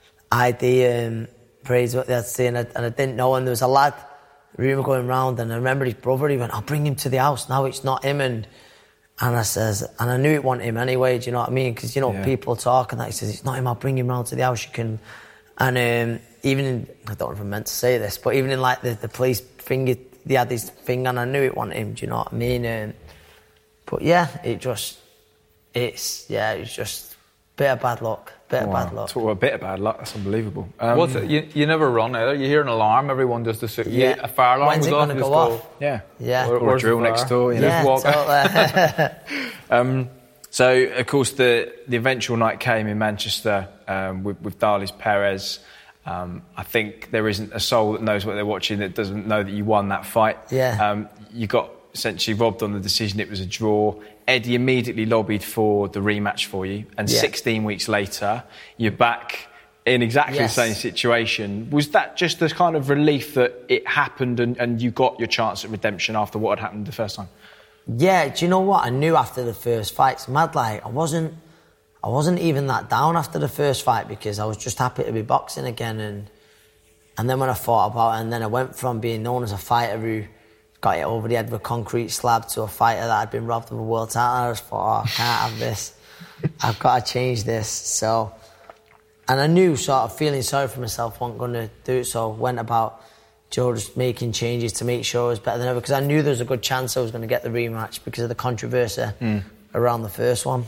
idea and praise what they had to say, and I, and I didn't know, and there was a lad, rumour going round, and I remember his brother, he went, I'll bring him to the house, now it's not him, and and I says, and I knew it wasn't him anyway, do you know what I mean? Because, you know, yeah. people talk, and that, he says, it's not him, I'll bring him round to the house, you can, and um, even in, I don't know if I meant to say this, but even in like the, the police thing, they had this thing, and I knew it wasn't him, do you know what I mean? Um, but yeah, it just, it's, yeah, it's just a bit of bad luck. Bit of wow. bad luck. Talk a bit of bad luck. That's unbelievable. Um, What's it? You, you never run either. You hear an alarm. Everyone just assumes yeah. a fire alarm When's goes it off. Go off? Yeah, yeah. Or, or a drill next door. You know? Yeah, just walk totally. um, So, of course, the, the eventual night came in Manchester um, with, with Darlis Perez. Um, I think there isn't a soul that knows what they're watching that doesn't know that you won that fight. Yeah. Um, you got essentially robbed on the decision. It was a draw. Eddie immediately lobbied for the rematch for you. And yeah. sixteen weeks later, you're back in exactly yes. the same situation. Was that just the kind of relief that it happened and, and you got your chance at redemption after what had happened the first time? Yeah, do you know what? I knew after the first fight, it's mad, like, I wasn't... I wasn't even that down after the first fight because I was just happy to be boxing again. And and then when I thought about it, and then I went from being known as a fighter who got it over the head with a concrete slab to a fighter that had been robbed of a world title. I just thought, oh, I can't have this. I've got to change this. So, and I knew, sort of feeling sorry for myself, wasn't going to do it. So I went about, Joe, just making changes to make sure I was better than ever because I knew there was a good chance I was going to get the rematch because of the controversy mm. around the first one.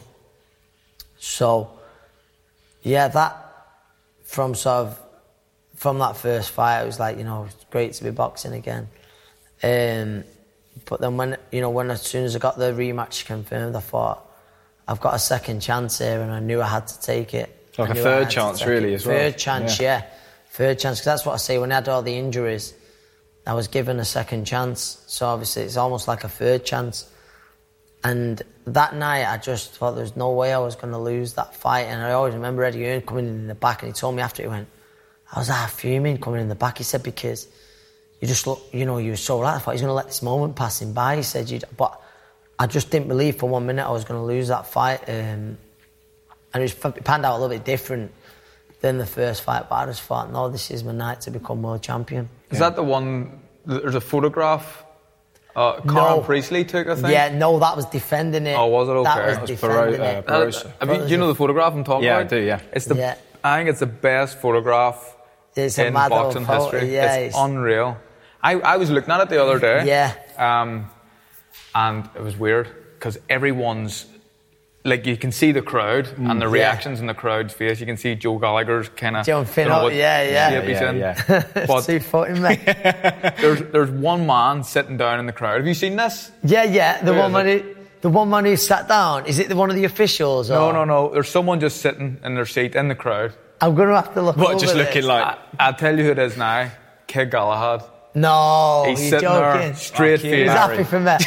So, yeah, that, from sort of, from that first fight, it was like, you know, it's great to be boxing again. Um, but then when, you know, when as soon as I got the rematch confirmed, I thought, I've got a second chance here, and I knew I had to take it. Like a third chance, really, as well. Third chance, yeah. yeah. Third chance, because that's what I say, when I had all the injuries, I was given a second chance. So obviously it's almost like a third chance. And that night, I just thought there was no way I was going to lose that fight. And I always remember Eddie Hearn coming in the back, and he told me after, he went, I was half fuming coming in the back. He said, because you just look, you know, you were so right. I thought he's going to let this moment pass him by. He said, You'd, but I just didn't believe for one minute I was going to lose that fight. Um, and it, was, it panned out a little bit different than the first fight. But I just thought, no, this is my night to become world champion. Is yeah. that the one, there's a photograph? Uh, Conor no. Priestley took, I think? Yeah, no, that was defending it. Oh, was it? Okay. That was, that was defending Baro- it. uh, Barroso. Have you, do you know the photograph I'm talking yeah, about? Yeah, I do, yeah. It's the, yeah. I think it's the best photograph it's in a boxing photo. history. Yeah, it's, it's unreal. I, I was looking at it the other day. Yeah. Um, and it was weird, because everyone's... Like, you can see the crowd mm, and the reactions yeah. in the crowd's face. You can see Joe Gallagher's kind of... Jumping up, yeah, yeah. Shape he's yeah, in. yeah. But two footing, mate. there's, there's one man sitting down in the crowd. Have you seen this? Yeah, yeah. The Where one man who, the one man who sat down. Is it the one of the officials? No, or? no, no. There's someone just sitting in their seat in the crowd. I'm going to have to look What, over just this. looking like... I, I'll tell you who it is now. Kid Galahad. No, he's you're sitting joking. there, straight face. He's happy for me.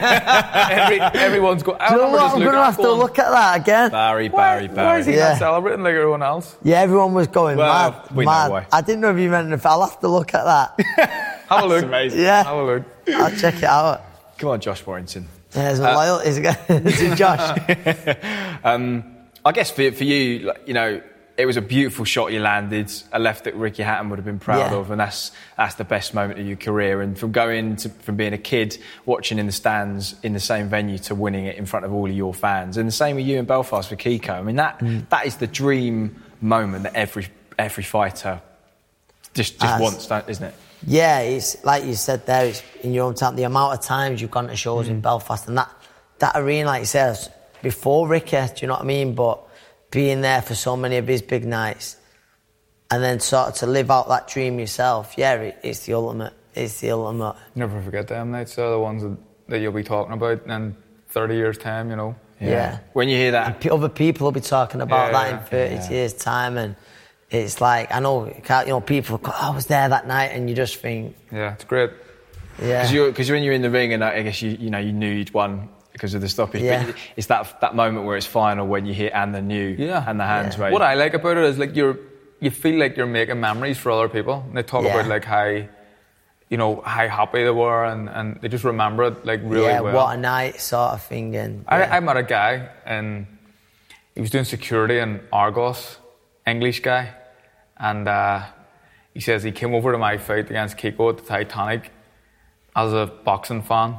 Every, every, everyone's going... Do you know what? I'm going to have to look at that again. Barry, why, Barry, Barry. Why is he yeah. not celebrating like everyone else? Yeah, everyone was going well, mad. we mad. know why. I didn't know if you meant if I'll have to look at that. Have a look. Amazing. Yeah. Have a look. I'll check it out. Come on, Josh Warrington. There's a uh, loyal... Is it Josh? um, I guess for, for you, like, you know... It was a beautiful shot you landed, a left that Ricky Hatton would have been proud yeah. of, and that's that's the best moment of your career. And from going to, from being a kid, watching in the stands in the same venue to winning it in front of all of your fans, and the same with you in Belfast for Kiko. I mean, that mm. that is the dream moment that every every fighter just just As, wants, isn't it? Yeah, it's like you said there. It's in your own time. The amount of times you've gone to shows mm. in Belfast, and that that arena, like you said, before Ricky, do you know what I mean? But being there for so many of his big nights, and then sort of to live out that dream yourself, yeah, it, it's the ultimate. It's the ultimate. Never forget them nights. They're the ones that, that you'll be talking about in thirty years' time, you know. Yeah. yeah. When you hear that, and other people will be talking about yeah, that yeah. in thirty yeah. years' time, and it's like, I know, you know, people go, oh, I was there that night, and you just think, yeah, it's great. Yeah. Because you're, cause when you're in the ring, and I guess you, you know, you knew you'd won because of the stoppage. Yeah. But it's that that moment where it's final when you hit and the new yeah. and the hands yeah. raised. What I like about it is like you're you feel like you're making memories for other people. And they talk yeah. about like how you know how happy they were, and, and they just remember it like really yeah, well. what a night sort of thing. And I, yeah. I met a guy and he was doing security in Argos, English guy, and uh, he says he came over to my fight against Kiko at the Titanic as a boxing fan.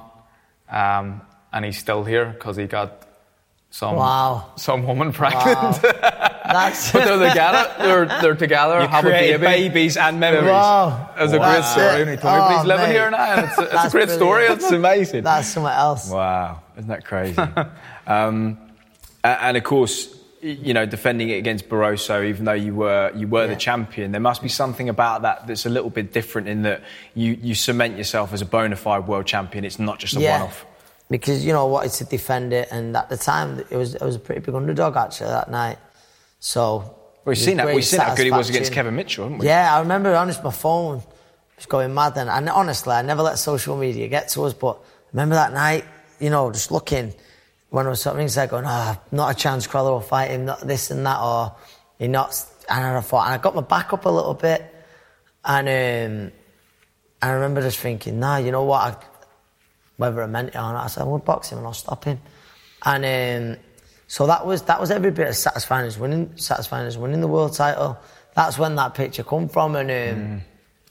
Um, And he's still here because he got some wow. some woman pregnant. Wow. That's but they're together. They're they're together. You have a baby. babies and memories. Wow. It was a wow. great story. And he told me, but he's Oh, living mate. here now. And it's a, it's a That's great brilliant. story. That's amazing. That's something else. Wow, isn't that crazy? um, and of course, you know, defending it against Barroso, even though you were you were yeah. the champion, there must be something about that that's a little bit different in that you, you cement yourself as a bona fide world champion. It's not just a yeah. one-off. because, you know, I wanted to defend it, and at the time, it was it was a pretty big underdog, actually, that night. So... We've seen that. We've seen how good he was against Kevin Mitchell, haven't we? Yeah, I remember, honest, my phone was going mad then. And honestly, I never let social media get to us, but I remember that night, you know, just looking, when I was something, like going, oh, not a chance Crolla will fight him, not this and that, or he not... And I thought, and I got my back up a little bit, and um, I remember just thinking, nah, you know what, I, whether I meant it or not, I said, I won't box him and I'll stop him. And... Um, So that was that was every bit as satisfying as winning, satisfying as winning the world title. That's when that picture come from, and um, mm.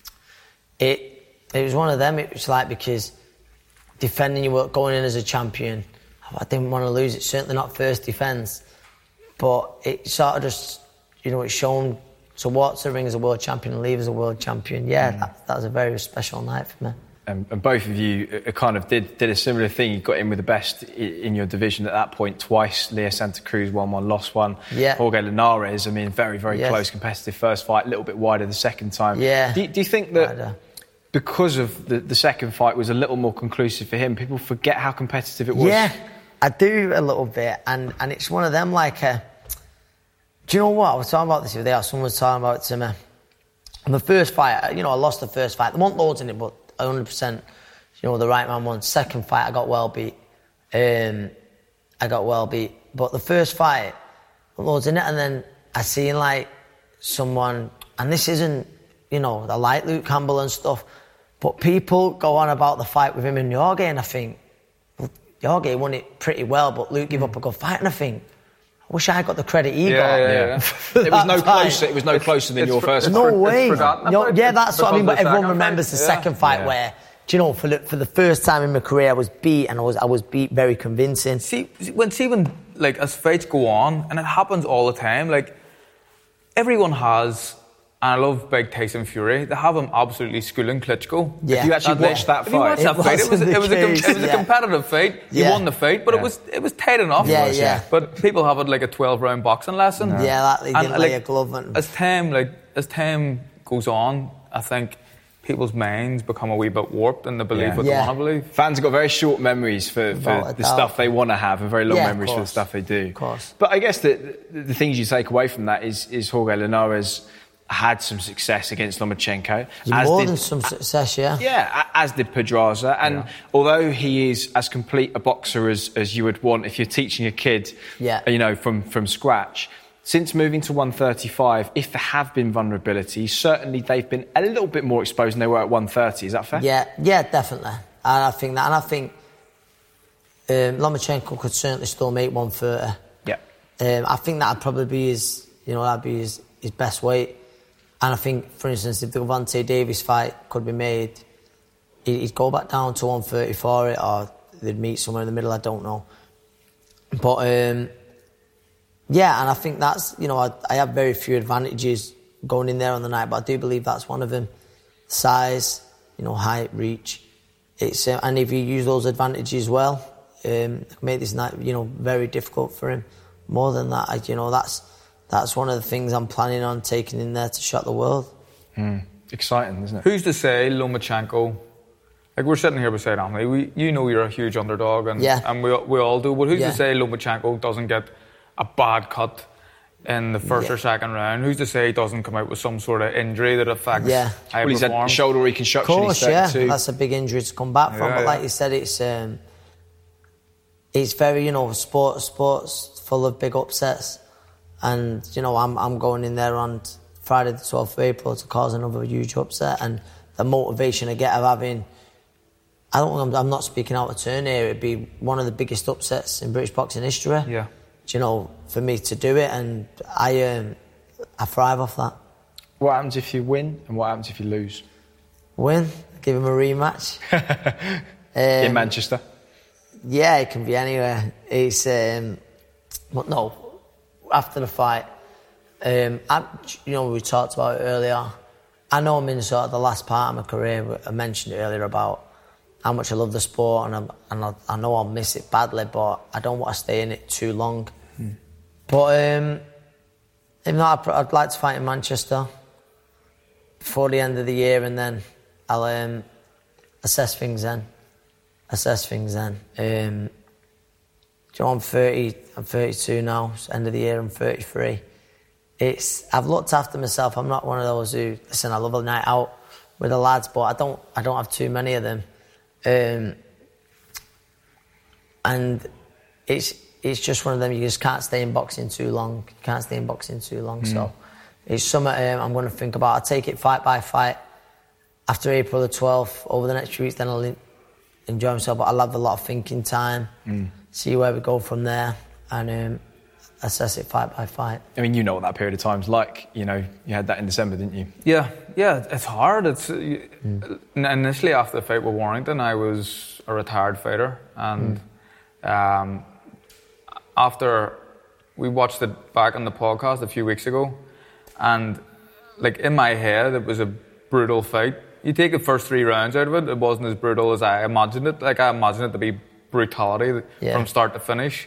it it was one of them. It was like, because defending you were going in as a champion, I didn't want to lose it. Certainly not first defence, but it sort of just, you know, it's shown to walk to the ring as a world champion and leave as a world champion. Yeah, mm. that, that was a very special night for me. And, and both of you uh, kind of did did a similar thing. You got in with the best in, in your division at that point twice. Leo Santa Cruz won one, lost one. Yeah. Jorge Linares, I mean, very, very yes. close, competitive first fight, a little bit wider the second time. Yeah. Do, do you think that wider. because of the, the second fight was a little more conclusive for him, people forget how competitive it was? Yeah, I do a little bit. And, and it's one of them, like, uh, do you know what? I was talking about this the other day. Someone was talking about it to me. The first fight, you know, I lost the first fight. There weren't loads in it, but one hundred percent. You know, the right man won. Second fight, I got well beat. Um, I got well beat. But the first fight, loads in it, and then I seen like someone, and this isn't, you know, I like Luke Campbell and stuff, but people go on about the fight with him and Jorge, and I think, well, Jorge won it pretty well, but Luke gave up a good fight, and I think, I wish I got the credit he yeah, got. Yeah, yeah. It was no fight. closer. It was no closer than it's your for, first no fight. way. No, yeah, that's what I mean. But everyone remembers fight. the yeah. second fight yeah. where, do you know, for the, for the first time in my career, I was beat, and I was I was beat very convincing. See, when see when like as fights go on, and it happens all the time. Like everyone has, and I love big Tyson Fury. They have him absolutely schooling Klitschko. Yeah. If you actually that watched that if you fight, watched that it fight, it was wasn't it was, the a, it case, was a yeah. competitive fight. He Yeah. won the fight, but Yeah. it was it was tight enough. Yeah, yeah. But people have it like a twelve round boxing lesson. Yeah, that they And, didn't lay a glove on. As time like as time goes on, I think people's minds become a wee bit warped and they believe Yeah. what Yeah. they want to believe. Fans have got very short memories for, Without for a the doubt. stuff they want to have, and very long Yeah, of memories for the course. stuff they do. Of course. But I guess the, the, the things you take away from that is, is Jorge Linares had some success against Lomachenko. as More did, than some success, yeah. Yeah, a- as did Pedraza. And Yeah. although he is as complete a boxer as, as you would want if you're teaching a kid, Yeah. you know, from, from scratch, since moving to one thirty-five, if there have been vulnerabilities, certainly they've been a little bit more exposed than they were at one thirty. Is that fair? Yeah, yeah, definitely. And I think that, and I think um, Lomachenko could certainly still make one thirty. Yeah. Um, I think that'd probably be his, you know, that'd be his, his best weight. And I think, for instance, if the Gervonta Davis fight could be made, he'd, he'd go back down to one thirty for it, or they'd meet somewhere in the middle. I don't know. But um, yeah, and I think that's, you know, I, I have very few advantages going in there on the night, but I do believe that's one of them. Size, you know, height, reach. It's uh, and if you use those advantages well, um, make this night, you know, very difficult for him. More than that, I, you know, that's that's one of the things I'm planning on taking in there to shock the world. Mm. Exciting, isn't it? Who's to say Lomachenko? Like we're sitting here beside Anthony. We, you know, you're a huge underdog, and Yeah. and we we all do. But who's Yeah. to say Lomachenko doesn't get a bad cut in the first Yeah. or second round? Who's to say he doesn't come out with some sort of injury that affects Yeah. how Well, he he's had performs? shoulder Of reconstruction. course, he's yeah, thirty-two. that's a big injury to come back from. Yeah, but like yeah. you said, it's um, it's very, you know, sports sports full of big upsets, and you know, I'm I'm going in there on Friday the twelfth of April to cause another huge upset, and the motivation I get of having. I don't. I'm, I'm not speaking out of turn here. It'd be one of the biggest upsets in British boxing history. Yeah. Do you know, for me to do it, and I um, I thrive off that. What happens if you win, and what happens if you lose? Win, give him a rematch. In Um, Manchester? Yeah, it can be anywhere. It's um, but no, after the fight, um, I, you know, we talked about it earlier. I know I'm in sort of the last part of my career. But I mentioned it earlier about how much I love the sport, and, I'm, and I, I know I'll miss it badly, but I don't want to stay in it too long. Hmm. But um, if not, I'd, I'd like to fight in Manchester before the end of the year, and then I'll um, assess things then. assess things then. Um, do you know, I'm thirty, I'm thirty-two now, it's end of the year, I'm thirty-three. It's, I've looked after myself. I'm not one of those who, listen, I love a night out with the lads, but I don't, I don't have too many of them. Um, and it's, it's just one of them, you just can't stay in boxing too long. You can't stay in boxing too long, mm. so it's something um, I'm going to think about. I'll take it fight by fight. After April the twelfth, over the next few weeks, then I'll enjoy myself, but I'll have a lot of thinking time, mm. see where we go from there, and um, assess it fight by fight. I mean, you know what that period of time's like. You know, you had that in December, didn't you? Yeah, yeah, it's hard. It's mm. Initially after the fight with Warrington, I was a retired fighter, and mm. um, after we watched it back on the podcast a few weeks ago, and like in my head, it was a brutal fight. You take the first three rounds out of it, it wasn't as brutal as I imagined it. Like I imagined it to be brutality yeah. from start to finish.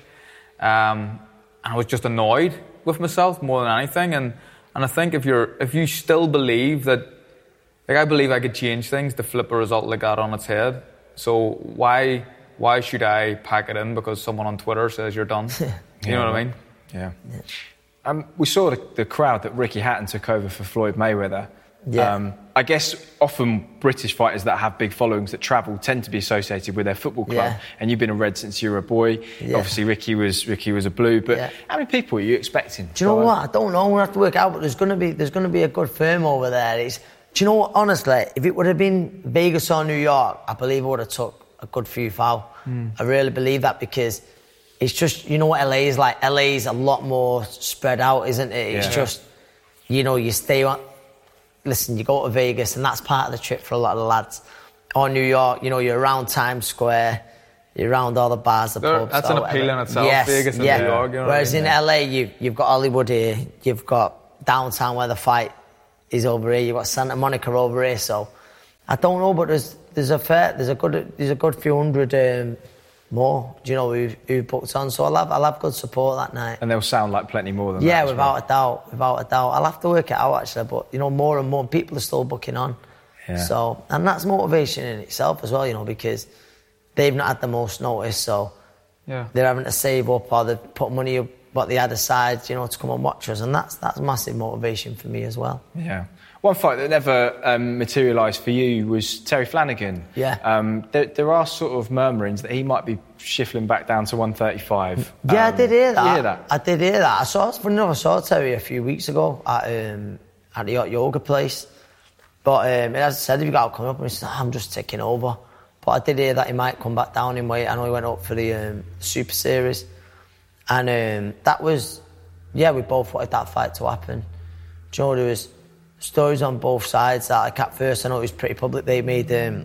Um, and I was just annoyed with myself more than anything. And, and I think if you're if you still believe that, like I believe I could change things to flip a result like that on its head. So why why should I pack it in because someone on Twitter says you're done? You yeah, know what right. I mean? Yeah. yeah. Um, we saw the, the crowd that Ricky Hatton took over for Floyd Mayweather. Yeah. Um, I guess often British fighters that have big followings that travel tend to be associated with their football club. Yeah. And you've been a Red since you were a boy. Yeah. Obviously, Ricky was Ricky was a Blue. But yeah. how many people are you expecting? Do you know what? I don't know. We'll have to work out. But there's going to be there's going to be a good firm over there. It's, do you know what? Honestly, if it would have been Vegas or New York, I believe it would have took a good few foul. Mm. I really believe that because it's just, you know what L A is like. L A is a lot more spread out, isn't it? It's yeah. just, you know, you stay on. Listen, you go to Vegas, and that's part of the trip for a lot of the lads. Or New York, you know, you're around Times Square, you're around all the bars, the there, pubs. That's an appeal in itself, yes, Vegas and yeah. New York. You know Whereas what I mean? in L A, you, you've got Hollywood here, you've got downtown where the fight is over here, you've got Santa Monica over here. So I don't know, but there's there's a fair, there's a good, there's a good few hundred um, more, do you know, who who booked on. So I'll have I'll have good support that night. And they'll sound like plenty more than yeah, that. Yeah, without well. a doubt, without a doubt. I'll have to work it out actually, but you know, more and more people are still booking on. Yeah. So, and that's motivation in itself as well, you know, because they've not had the most notice, so yeah. they're having to save up or they've put money up what they had aside, you know, to come and watch us, and that's that's massive motivation for me as well. Yeah. One fight that never um, materialised for you was Terry Flanagan. Yeah. Um, there, there are sort of murmurings that he might be shifting back down to one thirty-five. Yeah, um, I did hear that. Did you hear that? I did hear that. I saw, funny enough, I saw Terry a few weeks ago at um, at the yoga place. But um, as I said, if you got coming up, and he said, oh, I'm just taking over. But I did hear that he might come back down in weight. I know he went up for the um, Super Series. And um, that was, yeah, we both wanted that fight to happen. Do you know, there was stories on both sides that, like, at first, I know it was pretty public. They made um,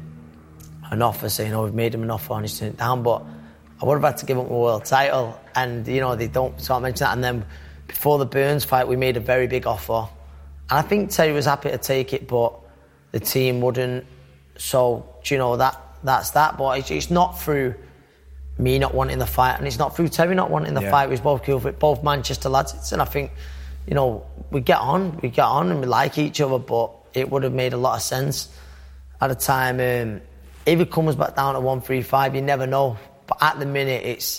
an offer saying, oh, we've made him an offer and he's turned it down. But I would have had to give up my world title. And, you know, they don't sort of mention that. And then before the Burns fight, we made a very big offer. And I think Terry was happy to take it, but the team wouldn't. So, do you know, that that's that. But it's, it's not through me not wanting the fight, and it's not through Terry not wanting the yeah. fight. We was both cool for it, both Manchester lads. And I think, you know, we get on, we get on and we like each other, but it would have made a lot of sense at the time. Um, if it comes back down to one thirty-five, you never know. But at the minute, it's,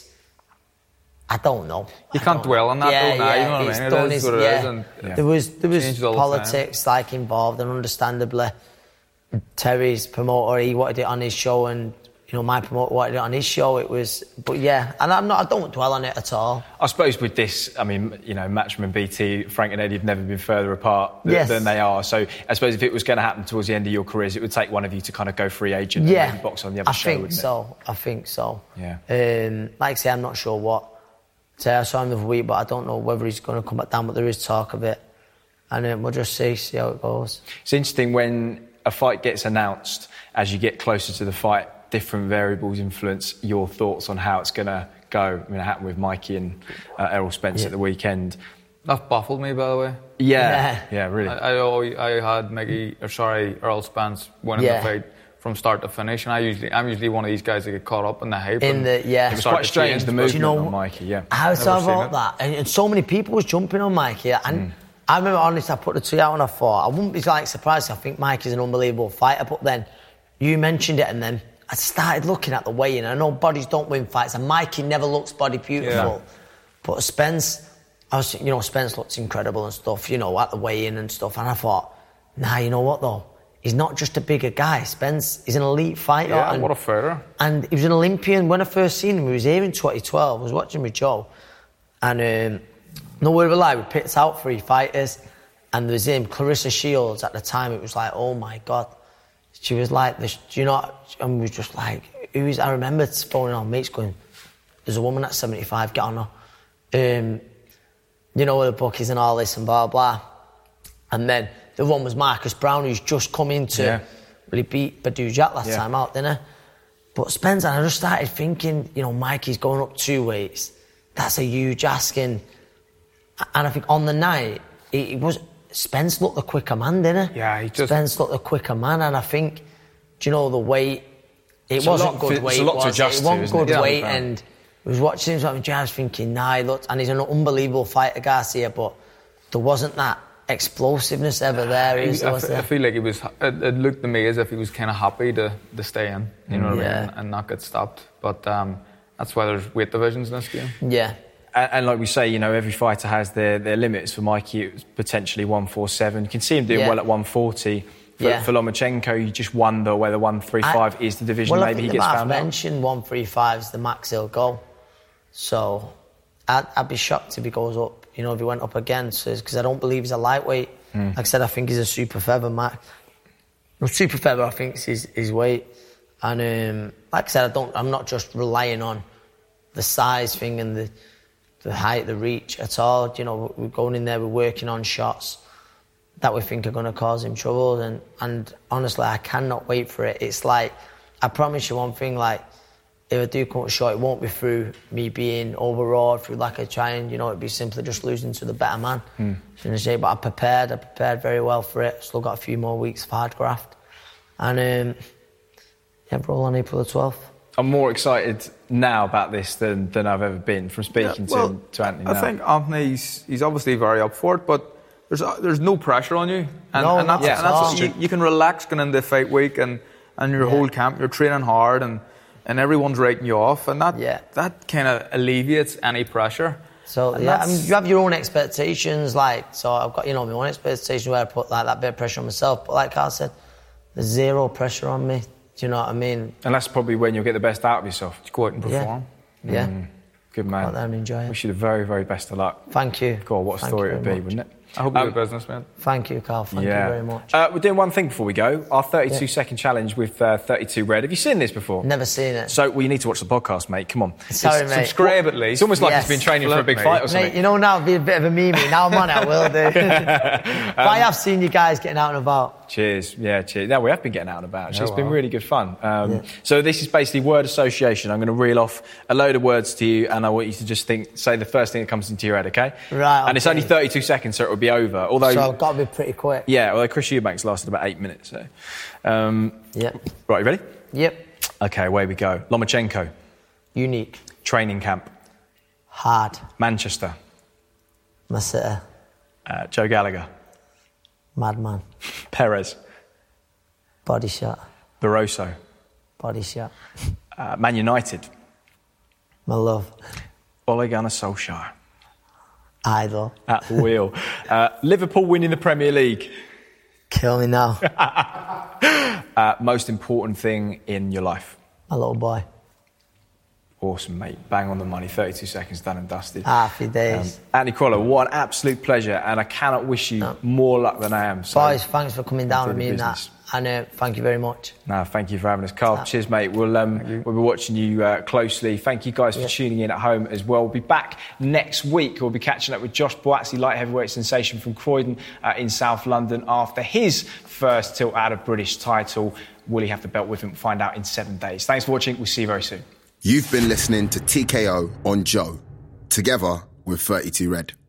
I don't know. You can't dwell on that yeah, though now, yeah, you know what I mean? It is his, what it yeah. is. And yeah. There was, there was politics the like involved, and understandably, Terry's promoter, he wanted it on his show, and you know, my promoter wanted it on his show. It was, but yeah, and I'm not, I don't dwell on it at all. I suppose with this, I mean, you know, Matchman B T, Frank and Eddie have never been further apart th- yes. than they are. So I suppose if it was going to happen towards the end of your careers, it would take one of you to kind of go free agent yeah. and maybe box on the other I show, think wouldn't so. it? I think so. Yeah. Um, like I say, I'm not sure what. Say I saw him the other week, but I don't know whether he's going to come back down. But there is talk of it, and um, we'll just see, see how it goes. It's interesting when a fight gets announced. As you get closer to the fight, different variables influence your thoughts on how it's going to go. I mean, it happened with Mikey and uh, Errol Spence yeah. at the weekend. That baffled me, by the way. Yeah, yeah, yeah really. I, I, always, I had Mickey, or sorry, Errol Spence winning yeah. the fight from start to finish, and I usually, I'm usually one of these guys that get caught up in the hype. In the yeah, it was quite strange the movement you know, on Mikey. Yeah, how I about that, and, and so many people was jumping on Mikey, and mm. I remember honestly, I put the tweet out and I thought I wouldn't be like surprised. I think Mikey's an unbelievable fighter, but then you mentioned it, and then I started looking at the weigh-in. I know bodies don't win fights, and Mikey never looks body beautiful. Yeah. But Spence, I was, you know, Spence looked incredible and stuff, you know, at the weigh-in and stuff. And I thought, nah, you know what though? He's not just a bigger guy. Spence is an elite fighter. Yeah, and, what a fighter. And he was an Olympian. When I first seen him, he was here in twenty twelve. I was watching with Joe. And um, no word of a lie, we picked out three fighters. And there was him, Clarissa Shields. At the time, it was like, oh my God. She was like, this, do you know, and we was just like, who is, I remember phoning our mates going, there's a woman at seventy-five, get on her. Um, you know, where the book is and all this and blah, blah. And then the one was Marcus Brown, who's just come into, yeah. really beat Badou Jack last yeah. time out, didn't he? But Spencer, I just started thinking, you know, Mikey's going up two weights. That's a huge asking. And I think on the night, it, it was, Spence looked the quicker man, didn't he? Yeah, he just... Spence looked the quicker man, and I think, do you know, the weight, it it's wasn't good to, weight, it's a lot was to adjust it? It wasn't to, good it? weight, yeah. and I was watching him, so I was thinking, nah, he looked, and he's an unbelievable fighter, Garcia, but there wasn't that explosiveness ever there. He, I, was f- there. I feel like he was, it, it looked to me as if he was kind of happy to, to stay in, you know what yeah. I mean, and not get stopped. But um, that's why there's weight divisions in this game. Yeah. And, and like we say, you know, every fighter has their, their limits. For Mikey, it was potentially one forty-seven. You can see him doing yeah. well at one forty. For, yeah. for Lomachenko, you just wonder whether one thirty-five is the division. Well, maybe he gets found out. Well, I mentioned one thirty-five is the max he'll go. So I'd, I'd be shocked if he goes up, you know, if he went up again. Because so, I don't believe he's a lightweight. Mm. Like I said, I think he's a super feather max. No, super feather, I think, is his, his weight. And um, like I said, I don't, I'm not just relying on the size thing and the the height, the reach at all. You know, we're going in there, we're working on shots that we think are going to cause him trouble. And, and honestly, I cannot wait for it. It's like, I promise you one thing, like, if I do come up short, it won't be through me being overawed, through lack of trying, you know, it'd be simply just losing to the better man. Mm. You know, say, but I prepared, I prepared very well for it. Still got a few more weeks of hard graft. And, um, yeah, roll on April the twelfth. I'm more excited now about this than, than I've ever been from speaking yeah, well, to, to Anthony I now. think Anthony's he's obviously very up for it, but there's there's no pressure on you. And, no, and that's, yeah, and that's you, you can relax going into fight week and, and your yeah. whole camp, you're training hard and, and everyone's writing you off, and that yeah. that kind of alleviates any pressure. So, and yeah, I mean, you have your own expectations, like, so I've got, you know, my own expectations where I put like that bit of pressure on myself, but like Carl said, there's zero pressure on me. Do you know what I mean? And that's probably when you'll get the best out of yourself. Just go out and perform. Yeah. yeah. Mm, good man. Go out there and enjoy it. Wish you the very, very best of luck. Thank you. God, what a Thank story it would be, much. wouldn't it? I hope um, you're a businessman. Thank you, Carl. Thank yeah. you very much. Uh, we're doing one thing before we go. Our thirty-two yeah. second challenge with uh, thirty-two Red. Have you seen this before? Never seen it. So, well, you need to watch the podcast, mate. Come on. Sorry, it's, mate. Subscribe what? At least. It's almost like yes. he's been training Flip for a big me. fight or something. Mate, you know, now it'd be a bit of a meme. Now I'm on it, I will do. um, but I have seen you guys getting out and about. Cheers. Yeah, cheers. No, we have been getting out and about. Actually. Oh, it's been wow. really good fun. Um, yeah. So this is basically word association. I'm going to reel off a load of words to you, and I want you to just think, say the first thing that comes into your head, okay? Right. Okay. And it's only thirty-two seconds, so it will be over. Although, so I've got to be pretty quick. Yeah, although Chris Eubanks lasted about eight minutes. So, um, yep. Right, you ready? Yep. Okay, away we go. Lomachenko. Unique. Training camp. Hard. Manchester. Masita. Uh, Joe Gallagher. Madman. Perez. Body shot. Barroso. Body shot. Uh, Man United. My love. Ole Gunnar Solskjaer. Idol. At the wheel. uh, Liverpool winning the Premier League. Kill me now. uh, most important thing in your life. My little boy. Awesome, mate. Bang on the money. thirty-two seconds done and dusted. Happy days. Um, Anthony Crolla, what an absolute pleasure, and I cannot wish you no. more luck than I am. So Boys, thanks for coming down with me and that. And uh, thank you very much. No, thank you for having us. Carl, Stop. cheers, mate. We'll, um, we'll be watching you uh, closely. Thank you guys for yep. tuning in at home as well. We'll be back next week. We'll be catching up with Josh Boazzi, light heavyweight sensation from Croydon uh, in South London, after his first tilt out of British title. Will he have the belt with him? We'll find out in seven days. Thanks for watching. We'll see you very soon. You've been listening to T K O on Joe, together with thirty-two Red.